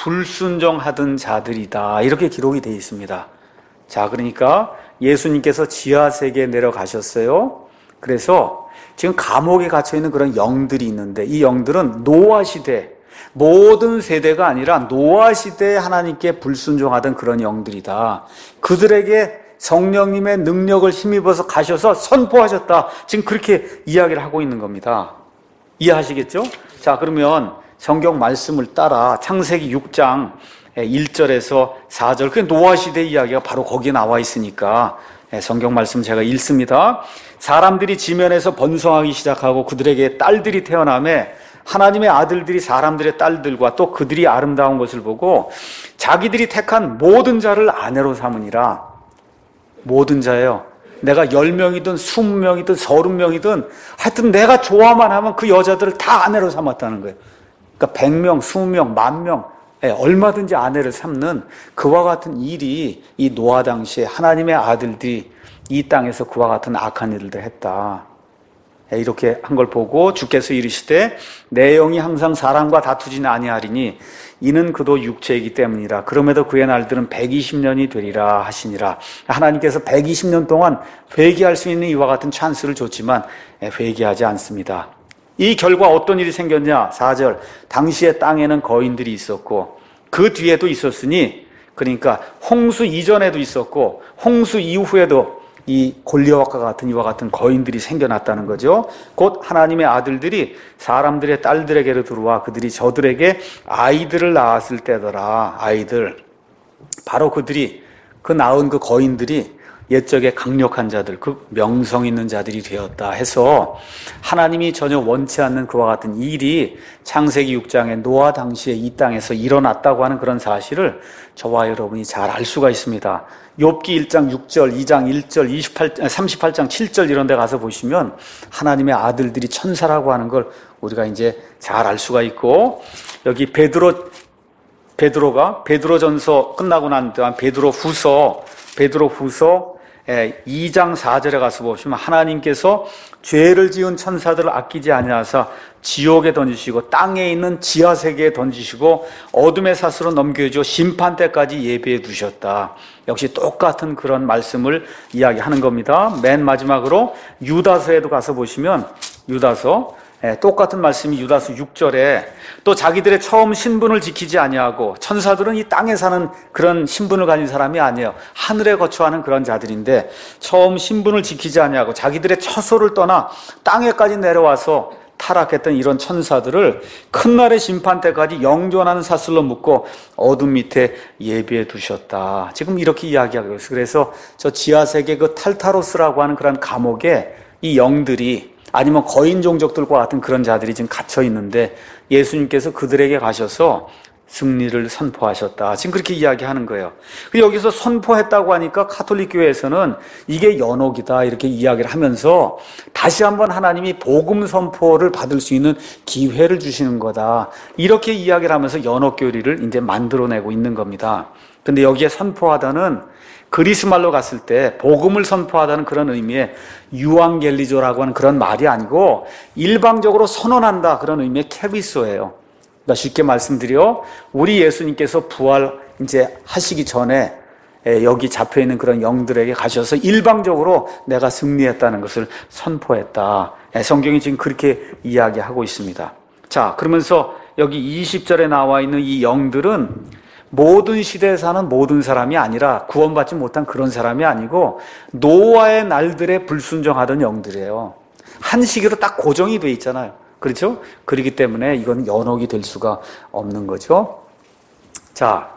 불순종하던 자들이다. 이렇게 기록이 되어 있습니다. 자, 그러니까 예수님께서 지하세계에 내려가셨어요. 그래서 지금 감옥에 갇혀있는 그런 영들이 있는데 이 영들은 노아 시대, 모든 세대가 아니라 노아 시대에 하나님께 불순종하던 그런 영들이다. 그들에게 성령님의 능력을 힘입어서 가셔서 선포하셨다. 지금 그렇게 이야기를 하고 있는 겁니다. 이해하시겠죠? 자, 그러면 성경 말씀을 따라 창세기 육 장 일 절에서 사 절, 그 노아 시대 이야기가 바로 거기에 나와 있으니까 성경 말씀 제가 읽습니다. 사람들이 지면에서 번성하기 시작하고 그들에게 딸들이 태어나매 하나님의 아들들이 사람들의 딸들과 또 그들이 아름다운 것을 보고 자기들이 택한 모든 자를 아내로 삼으니라. 모든 자예요. 내가 열 명이든 이십 명이든 서른 명이든 하여튼 내가 좋아만 하면 그 여자들을 다 아내로 삼았다는 거예요. 그러니까 백 명, 이십 명, 만 명, 예, 얼마든지 아내를 삼는 그와 같은 일이 이 노아 당시에 하나님의 아들들이 이 땅에서 그와 같은 악한 일들을 했다. 예, 이렇게 한 걸 보고 주께서 이르시되 내 영이 항상 사람과 다투지는 아니하리니 이는 그도 육체이기 때문이라. 그럼에도 그의 날들은 백이십 년이 되리라 하시니라. 하나님께서 백이십 년 동안 회개할 수 있는 이와 같은 찬스를 줬지만 회개하지 않습니다. 이 결과 어떤 일이 생겼냐? 사 절, 당시에 땅에는 거인들이 있었고 그 뒤에도 있었으니, 그러니까 홍수 이전에도 있었고 홍수 이후에도 이 골리앗과 같은 이와 같은 거인들이 생겨났다는 거죠. 곧 하나님의 아들들이 사람들의 딸들에게로 들어와 그들이 저들에게 아이들을 낳았을 때더라. 아이들, 바로 그들이, 그 낳은 그 거인들이 옛적에 강력한 자들, 그 명성 있는 자들이 되었다 해서 하나님이 전혀 원치 않는 그와 같은 일이 창세기 육 장에 노아 당시에 이 땅에서 일어났다고 하는 그런 사실을 저와 여러분이 잘 알 수가 있습니다. 욥기 일 장 육 절, 이 장 일 절, 이십팔, 삼십팔 장 칠 절 이런 데 가서 보시면 하나님의 아들들이 천사라고 하는 걸 우리가 이제 잘 알 수가 있고, 여기 베드로, 베드로가 베드로전서 끝나고 난 동안 베드로 후서, 베드로 후서 이 장 사 절에 가서 보시면 하나님께서 죄를 지은 천사들을 아끼지 아니하사 지옥에 던지시고 땅에 있는 지하세계에 던지시고 어둠의 사슬로 넘겨줘 심판 때까지 예비해 두셨다. 역시 똑같은 그런 말씀을 이야기하는 겁니다. 맨 마지막으로 유다서에도 가서 보시면 유다서 똑같은 말씀이 유다서 육 절에 또 자기들의 처음 신분을 지키지 아니하고, 천사들은 이 땅에 사는 그런 신분을 가진 사람이 아니에요. 하늘에 거처하는 그런 자들인데 처음 신분을 지키지 아니하고 자기들의 처소를 떠나 땅에까지 내려와서 타락했던 이런 천사들을 큰 날의 심판 때까지 영존하는 사슬로 묶고 어둠 밑에 예비해 두셨다. 지금 이렇게 이야기하고 있어요. 그래서 저 지하세계 그 탈타로스라고 하는 그런 감옥에 이 영들이, 아니면 거인 종족들과 같은 그런 자들이 지금 갇혀 있는데 예수님께서 그들에게 가셔서 승리를 선포하셨다. 지금 그렇게 이야기하는 거예요. 여기서 선포했다고 하니까 가톨릭 교회에서는 이게 연옥이다 이렇게 이야기를 하면서 다시 한번 하나님이 복음 선포를 받을 수 있는 기회를 주시는 거다. 이렇게 이야기를 하면서 연옥 교리를 이제 만들어내고 있는 겁니다. 근데 여기에 선포하다는 그리스 말로 갔을 때 복음을 선포하다는 그런 의미의 유앙겔리조라고 하는 그런 말이 아니고 일방적으로 선언한다 그런 의미의 케비소예요. 그러니까 쉽게 말씀드려 우리 예수님께서 부활 이제 하시기 전에 여기 잡혀 있는 그런 영들에게 가셔서 일방적으로 내가 승리했다는 것을 선포했다. 성경이 지금 그렇게 이야기하고 있습니다. 자, 그러면서 여기 이십 절에 나와 있는 이 영들은 모든 시대에 사는 모든 사람이 아니라 구원받지 못한 그런 사람이 아니고 노아의 날들에 불순종하던 영들이에요. 한 시기로 딱 고정이 돼 있잖아요. 그렇죠? 그렇기 때문에 이건 연옥이 될 수가 없는 거죠. 자,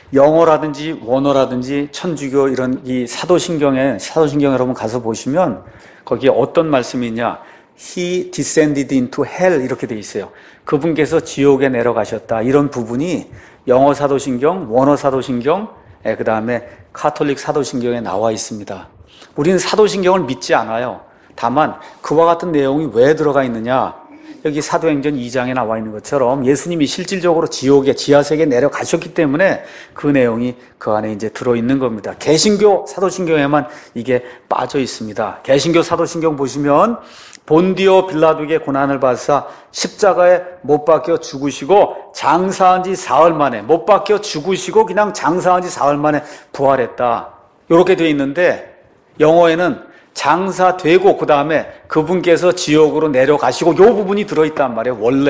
영어라든지 원어라든지 천주교 이런 이 사도신경에, 사도신경 여러분 가서 보시면 거기에 어떤 말씀이 있냐? He descended into hell 이렇게 돼 있어요. 그분께서 지옥에 내려가셨다. 이런 부분이 영어 사도신경, 원어 사도신경, 그 다음에 카톨릭 사도신경에 나와 있습니다. 우리는 사도신경을 믿지 않아요. 다만 그와 같은 내용이 왜 들어가 있느냐? 여기 사도행전 이 장에 나와 있는 것처럼 예수님이 실질적으로 지옥에, 지하세계에 내려가셨기 때문에 그 내용이 그 안에 이제 들어있는 겁니다. 개신교 사도신경에만 이게 빠져 있습니다. 개신교 사도신경 보시면 본디오 빌라도에게 고난을 받으사 십자가에 못 박혀 죽으시고 장사한 지 사흘 만에, 못 박혀 죽으시고 그냥 장사한 지 사흘 만에 부활했다. 이렇게 되어 있는데 영어에는 장사되고 그 다음에 그분께서 지옥으로 내려가시고 이 부분이 들어있단 말이에요. 원래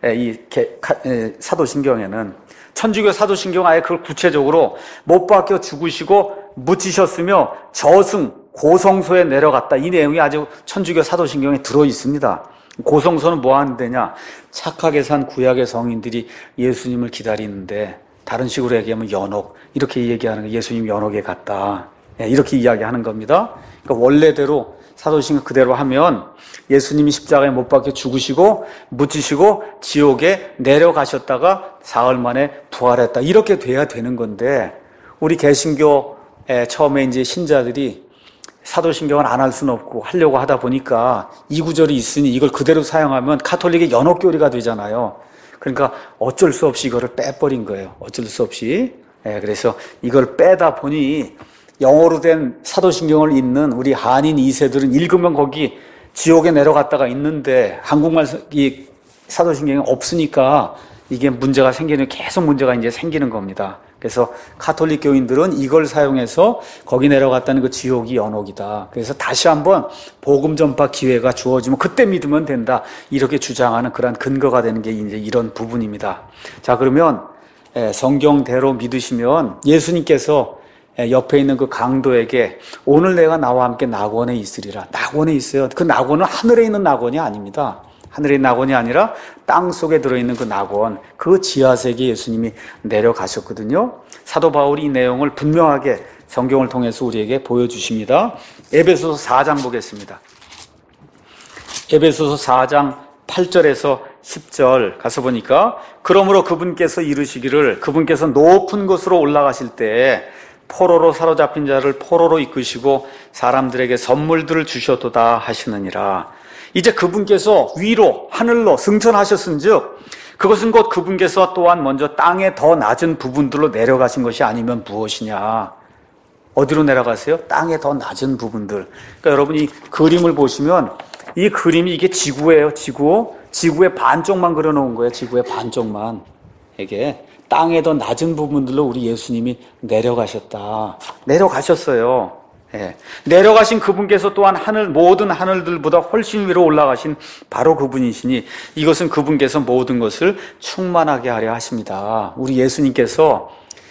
이 사도신경에는. 천주교 사도신경 아예 그걸 구체적으로 못 박혀 죽으시고 묻히셨으며 저승 고성소에 내려갔다. 이 내용이 아주 천주교 사도신경에 들어 있습니다. 고성소는 뭐 하는 데냐? 착하게 산 구약의 성인들이 예수님을 기다리는데, 다른 식으로 얘기하면 연옥, 이렇게 얘기하는 거, 예수님 연옥에 갔다, 이렇게 이야기하는 겁니다. 그러니까 원래대로 사도신경 그대로 하면 예수님이 십자가에 못 박혀 죽으시고 묻히시고 지옥에 내려가셨다가 사흘 만에 부활했다, 이렇게 돼야 되는 건데, 우리 개신교에 처음에 이제 신자들이 사도신경을 안 할 수는 없고 하려고 하다 보니까 이 구절이 있으니 이걸 그대로 사용하면 가톨릭의 연옥교리가 되잖아요. 그러니까 어쩔 수 없이 이거를 빼버린 거예요. 어쩔 수 없이. 예, 그래서 이걸 빼다 보니 영어로 된 사도신경을 읽는 우리 한인 이 세들은 읽으면 거기 지옥에 내려갔다가 있는데 한국말 이 사도신경이 없으니까 이게 문제가 생기는, 계속 문제가 이제 생기는 겁니다. 그래서 가톨릭 교인들은 이걸 사용해서 거기 내려갔다는 그 지옥이 연옥이다. 그래서 다시 한번 복음 전파 기회가 주어지면 그때 믿으면 된다, 이렇게 주장하는 그런 근거가 되는 게 이제 이런 부분입니다. 자, 그러면 성경대로 믿으시면 예수님께서 옆에 있는 그 강도에게 오늘 내가 나와 함께 낙원에 있으리라. 낙원에 있어요. 그 낙원은 하늘에 있는 낙원이 아닙니다. 하늘의 낙원이 아니라 땅 속에 들어있는 그 낙원, 그 지하세계에 예수님이 내려가셨거든요. 사도 바울이 이 내용을 분명하게 성경을 통해서 우리에게 보여주십니다. 에베소서 사 장 보겠습니다. 에베소서 사 장 팔 절에서 십 절 가서 보니까, 그러므로 그분께서 이르시기를 그분께서 높은 곳으로 올라가실 때 포로로 사로잡힌 자를 포로로 이끄시고 사람들에게 선물들을 주셨도다 하시느니라. 이제 그분께서 위로 하늘로 승천하셨은즉 그것은 곧 그분께서 또한 먼저 땅의 더 낮은 부분들로 내려가신 것이 아니면 무엇이냐. 어디로 내려가세요? 땅의 더 낮은 부분들. 그러니까 여러분 이 그림을 보시면 이 그림이 이게 지구예요. 지구. 지구의 반쪽만 그려놓은 거예요. 지구의 반쪽만. 이게 땅의 더 낮은 부분들로 우리 예수님이 내려가셨다. 내려가셨어요. 예. 내려가신 그분께서 또한 하늘, 모든 하늘들보다 훨씬 위로 올라가신 바로 그분이시니 이것은 그분께서 모든 것을 충만하게 하려 하십니다. 우리 예수님께서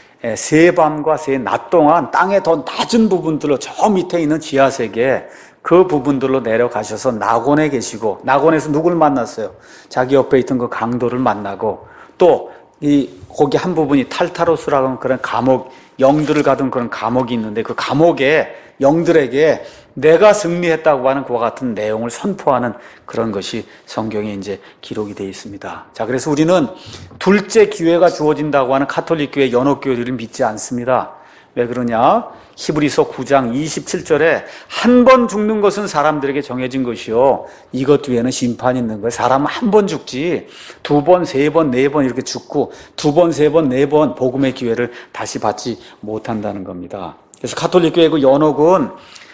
세 밤과 세 낮 동안 땅의 더 낮은 부분들로, 저 밑에 있는 지하세계 그 부분들로 내려가셔서 낙원에 계시고, 낙원에서 누굴 만났어요? 자기 옆에 있던 그 강도를 만나고, 또 이 거기 한 부분이 탈타로스라고 하는 그런 감옥, 영들을 가둔 그런 감옥이 있는데 그 감옥에 영들에게 내가 승리했다고 하는 그와 같은 내용을 선포하는 그런 것이 성경에 이제 기록이 되어 있습니다. 자, 그래서 우리는 둘째 기회가 주어진다고 하는 가톨릭교의 연옥교리를 믿지 않습니다. 왜 그러냐? 히브리서 구 장 이십칠 절에 한 번 죽는 것은 사람들에게 정해진 것이요 이것 뒤에는 심판이 있는 거예요. 사람은 한 번 죽지 두 번, 세 번, 네 번 이렇게 죽고 두 번, 세 번, 네 번 복음의 기회를 다시 받지 못한다는 겁니다. 그래서 가톨릭교의 그 연옥은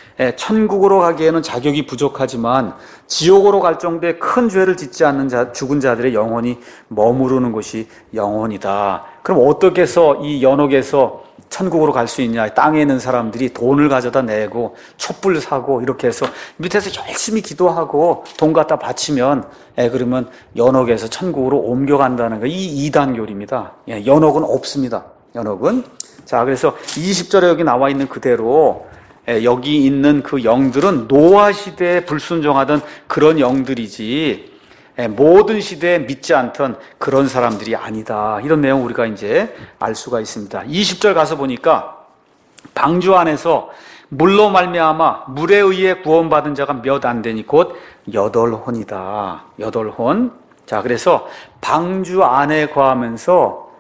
천국으로 가기에는 자격이 부족하지만 지옥으로 갈 정도의 큰 죄를 짓지 않는 자, 죽은 자들의 영혼이 머무르는 곳이 영혼이다. 그럼 어떻게 해서 이 연옥에서 천국으로 갈 수 있냐? 땅에 있는 사람들이 돈을 가져다 내고 촛불 사고 이렇게 해서 밑에서 열심히 기도하고 돈 갖다 바치면 예, 그러면 연옥에서 천국으로 옮겨간다는 거, 이 이단교리입니다. 예, 연옥은 없습니다. 연옥은. 자, 그래서 이십 절에 여기 나와 있는 그대로 예, 여기 있는 그 영들은 노아 시대에 불순종하던 그런 영들이지 모든 시대에 믿지 않던 그런 사람들이 아니다. 이런 내용 우리가 이제 알 수가 있습니다. 이십 절 가서 보니까 방주 안에서 물로 말미암아 물에 의해 구원받은 자가 몇 안 되니 곧 여덟 혼이다. 여덟 혼. 자, 그래서 방주 안에 거하면서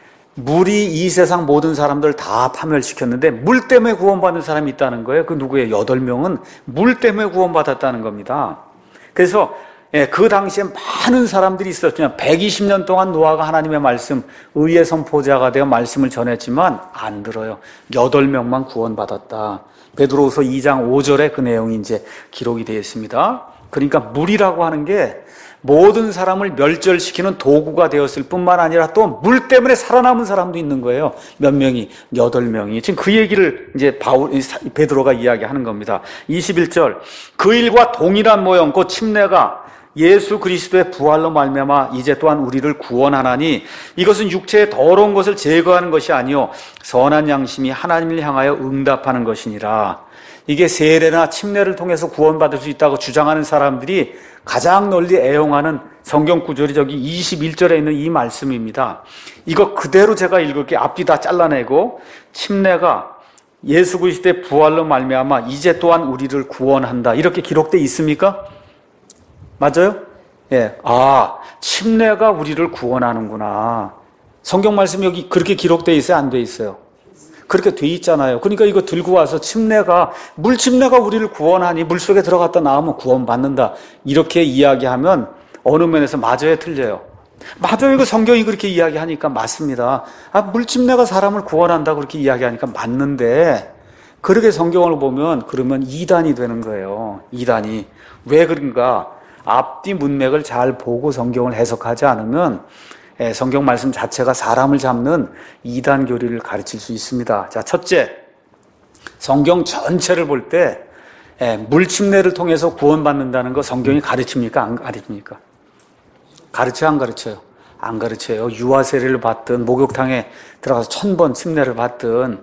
물이 이 세상 모든 사람들 다 파멸시켰는데 물 때문에 구원받는 사람이 있다는 거예요. 그 누구예요? 여덟 명은 물 때문에 구원받았다는 겁니다. 그래서 예, 그 당시에 많은 사람들이 있었죠. 백이십 년 동안 노아가 하나님의 말씀, 의의 선포자가 되어 말씀을 전했지만 안 들어요. 여덟 명만 구원받았다. 베드로후서 이 장 오 절에 그 내용이 이제 기록이 되어 있습니다. 그러니까 물이라고 하는 게 모든 사람을 멸절시키는 도구가 되었을 뿐만 아니라 또 물 때문에 살아남은 사람도 있는 거예요. 몇 명이? 여덟 명이. 지금 그 얘기를 이제 바울, 베드로가 이야기하는 겁니다. 이십일 절. 그 일과 동일한 모형, 그 침례가 예수 그리스도의 부활로 말미암아 이제 또한 우리를 구원하나니 이것은 육체의 더러운 것을 제거하는 것이 아니요 선한 양심이 하나님을 향하여 응답하는 것이니라. 이게 세례나 침례를 통해서 구원받을 수 있다고 주장하는 사람들이 가장 널리 애용하는 성경 구절이 저기 이십일 절에 있는 이 말씀입니다. 이거 그대로 제가 읽을게. 앞뒤 다 잘라내고, 침례가 예수 그리스도의 부활로 말미암아 이제 또한 우리를 구원한다, 이렇게 기록되어 있습니까? 맞아요? 예. 아, 침례가 우리를 구원하는구나. 성경 말씀이 여기 그렇게 기록되어 있어요? 안 돼 있어요? 그렇게 돼 있잖아요. 그러니까 이거 들고 와서 침례가, 물 침례가 우리를 구원하니 물속에 들어갔다 나오면 구원받는다, 이렇게 이야기하면 어느 면에서 맞아요, 틀려요? 맞아요. 이거 성경이 그렇게 이야기하니까 맞습니다. 아, 물 침례가 사람을 구원한다고 그렇게 이야기하니까 맞는데, 그렇게 성경을 보면 그러면 이단이 되는 거예요. 이단이. 왜 그런가? 앞뒤 문맥을 잘 보고 성경을 해석하지 않으면 성경 말씀 자체가 사람을 잡는 이단 교리를 가르칠 수 있습니다. 자, 첫째, 성경 전체를 볼 때 물침례를 통해서 구원받는다는 거 성경이 가르칩니까? 안 가르칩니까? 가르쳐요, 안 가르쳐요? 안 가르쳐요. 유아 세례를 받든 목욕탕에 들어가서 천 번 침례를 받든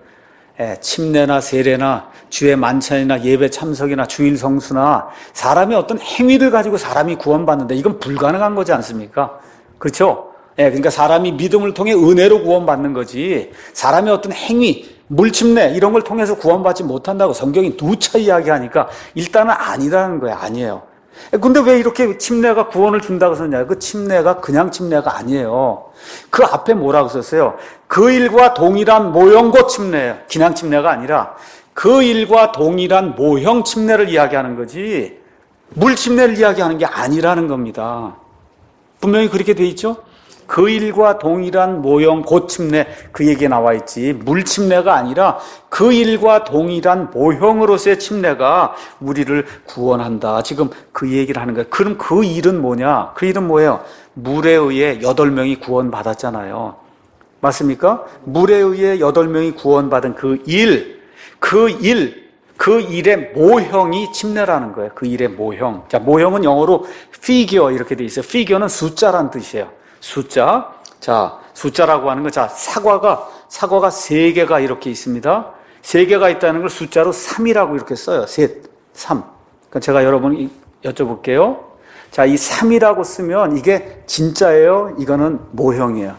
침례나 세례나 주의 만찬이나 예배 참석이나 주일 성수나 사람의 어떤 행위를 가지고 사람이 구원받는데 이건 불가능한 거지 않습니까? 그렇죠? 예, 그러니까 사람이 믿음을 통해 은혜로 구원받는 거지, 사람의 어떤 행위, 물침례 이런 걸 통해서 구원받지 못한다고 성경이 누차 이야기하니까 일단은 아니라는 거예요. 아니에요. 근데 왜 이렇게 침례가 구원을 준다고 썼냐? 그 침례가 그냥 침례가 아니에요. 그 앞에 뭐라고 썼어요? 그 일과 동일한 모형고 침례예요. 그냥 침례가 아니라 그 일과 동일한 모형 침례를 이야기하는 거지 물 침례를 이야기하는 게 아니라는 겁니다. 분명히 그렇게 돼 있죠? 그 일과 동일한 모형 곧 침례, 그 얘기에 나와 있지, 물 침례가 아니라 그 일과 동일한 모형으로서의 침례가 우리를 구원한다, 지금 그 얘기를 하는 거예요. 그럼 그 일은 뭐냐? 그 일은 뭐예요? 물에 의해 여덟 명이 구원받았잖아요. 맞습니까? 물에 의해 여덟 명이 구원받은 그 일, 그 일, 그 일의 모형이 침례라는 거예요. 그 일의 모형. 자, 모형은 영어로 figure 이렇게 돼 있어요. figure는 숫자란 뜻이에요. 숫자. 자, 숫자라고 하는 거. 자, 사과가, 사과가 세 개가 이렇게 있습니다. 세 개가 있다는 걸 숫자로 삼이라고 이렇게 써요. 셋, 삼. 그러니까 제가 여러분 여쭤볼게요. 자, 이 삼이라고 쓰면 이게 진짜예요? 이거는 모형이에요.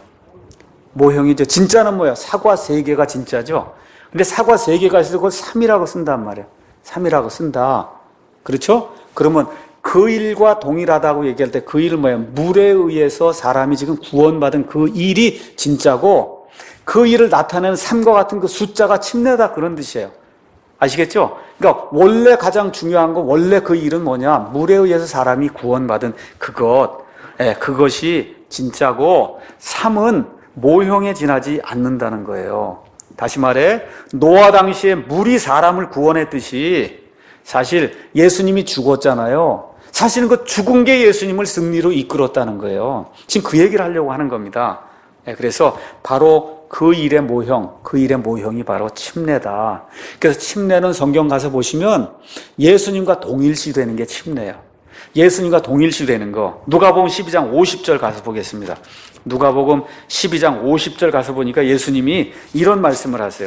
모형이죠. 진짜는 뭐예요? 사과 세 개가 진짜죠. 근데 사과 세 개가 있어서 그걸 삼이라고 쓴단 말이에요. 삼이라고 쓴다. 그렇죠? 그러면 그 일과 동일하다고 얘기할 때 그 일은 뭐예요? 물에 의해서 사람이 지금 구원받은 그 일이 진짜고, 그 일을 나타내는 삼과 같은 그 숫자가 침례다, 그런 뜻이에요. 아시겠죠? 그러니까 원래 가장 중요한 거, 원래 그 일은 뭐냐? 물에 의해서 사람이 구원받은 그것, 예, 그것이 진짜고, 삼은 모형에 지나지 않는다는 거예요. 다시 말해, 노아 당시에 물이 사람을 구원했듯이 사실 예수님이 죽었잖아요. 사실은 그 죽은 게 예수님을 승리로 이끌었다는 거예요. 지금 그 얘기를 하려고 하는 겁니다. 그래서 바로 그 일의 모형, 그 일의 모형이 바로 침례다. 그래서 침례는 성경 가서 보시면 예수님과 동일시되는 게 침례예요. 예수님과 동일시되는 거. 누가복음 십이 장 오십 절 가서 보겠습니다. 누가복음 십이 장 오십 절 가서 보니까 예수님이 이런 말씀을 하세요.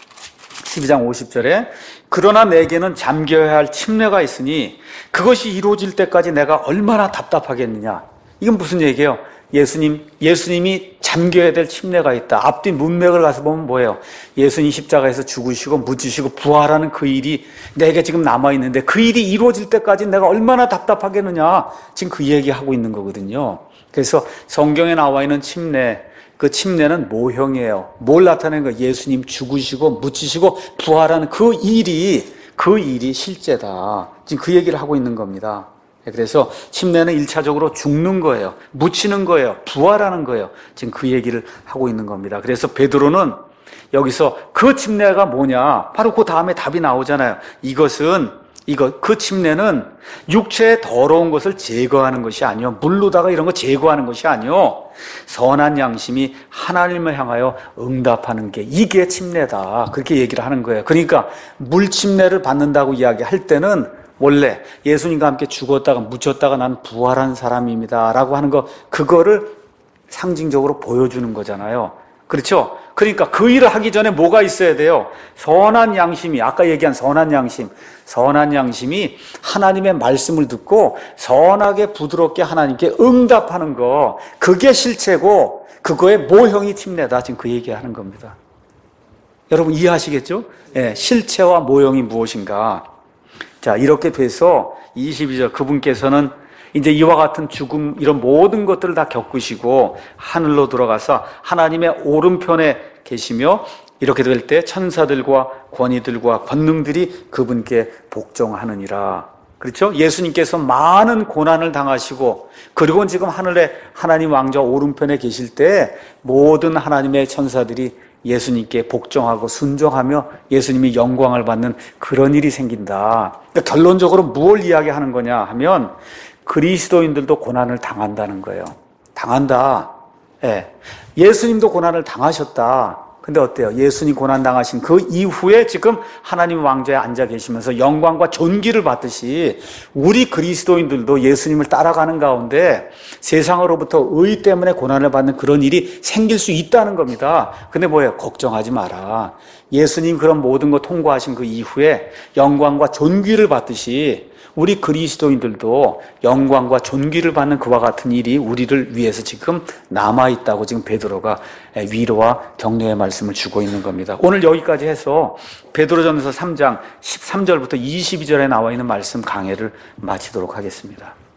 십이 장 오십 절에 그러나 내게는 잠겨야 할 침례가 있으니 그것이 이루어질 때까지 내가 얼마나 답답하겠느냐. 이건 무슨 얘기예요? 예수님, 예수님이 잠겨야 될 침례가 있다. 앞뒤 문맥을 가서 보면 뭐예요? 예수님 십자가에서 죽으시고 묻히시고 부활하는 그 일이 내게 지금 남아있는데 그 일이 이루어질 때까지 내가 얼마나 답답하겠느냐. 지금 그 얘기하고 있는 거거든요. 그래서 성경에 나와 있는 침례, 그 침례는 모형이에요. 뭘 나타내는 거예요? 예수님 죽으시고 묻히시고 부활하는 그 일이, 그 일이 실제다. 지금 그 얘기를 하고 있는 겁니다. 그래서 침례는 일차적으로 죽는 거예요. 묻히는 거예요. 부활하는 거예요. 지금 그 얘기를 하고 있는 겁니다. 그래서 베드로는 여기서 그 침례가 뭐냐? 바로 그 다음에 답이 나오잖아요. 이것은 이거 그 침례는 육체의 더러운 것을 제거하는 것이 아니요, 물로다가 이런 거 제거하는 것이 아니요, 선한 양심이 하나님을 향하여 응답하는 게 이게 침례다. 그렇게 얘기를 하는 거예요. 그러니까 물 침례를 받는다고 이야기할 때는 원래 예수님과 함께 죽었다가 묻혔다가 난 부활한 사람입니다 라고 하는 거, 그거를 상징적으로 보여주는 거잖아요. 그렇죠? 그러니까 그 일을 하기 전에 뭐가 있어야 돼요? 선한 양심이, 아까 얘기한 선한 양심, 선한 양심이 하나님의 말씀을 듣고 선하게 부드럽게 하나님께 응답하는 거, 그게 실체고 그거의 모형이 침례다. 지금 그 얘기하는 겁니다. 여러분 이해하시겠죠? 네, 실체와 모형이 무엇인가. 자, 이렇게 돼서 이십이 절, 그분께서는 이제 이와 같은 죽음, 이런 모든 것들을 다 겪으시고 하늘로 들어가서 하나님의 오른편에 계시며, 이렇게 될 때 천사들과 권위들과 권능들이 그분께 복종하느니라. 그렇죠? 예수님께서 많은 고난을 당하시고, 그리고 지금 하늘에 하나님 왕좌 오른편에 계실 때 모든 하나님의 천사들이 예수님께 복종하고 순종하며 예수님이 영광을 받는 그런 일이 생긴다. 그러니까 결론적으로 무엇을 이야기하는 거냐 하면, 그리스도인들도 고난을 당한다는 거예요. 당한다. 예. 예수님도 고난을 당하셨다. 근데 어때요? 예수님 고난 당하신 그 이후에 지금 하나님 왕좌에 앉아 계시면서 영광과 존귀를 받듯이 우리 그리스도인들도 예수님을 따라가는 가운데 세상으로부터 의 때문에 고난을 받는 그런 일이 생길 수 있다는 겁니다. 근데 뭐예요? 걱정하지 마라. 예수님 그런 모든 거 통과하신 그 이후에 영광과 존귀를 받듯이 우리 그리스도인들도 영광과 존귀를 받는 그와 같은 일이 우리를 위해서 지금 남아있다고 지금 베드로가 위로와 격려의 말씀을 주고 있는 겁니다. 오늘 여기까지 해서 베드로전서 삼 장 십삼 절부터 이십이 절에 나와 있는 말씀 강해를 마치도록 하겠습니다.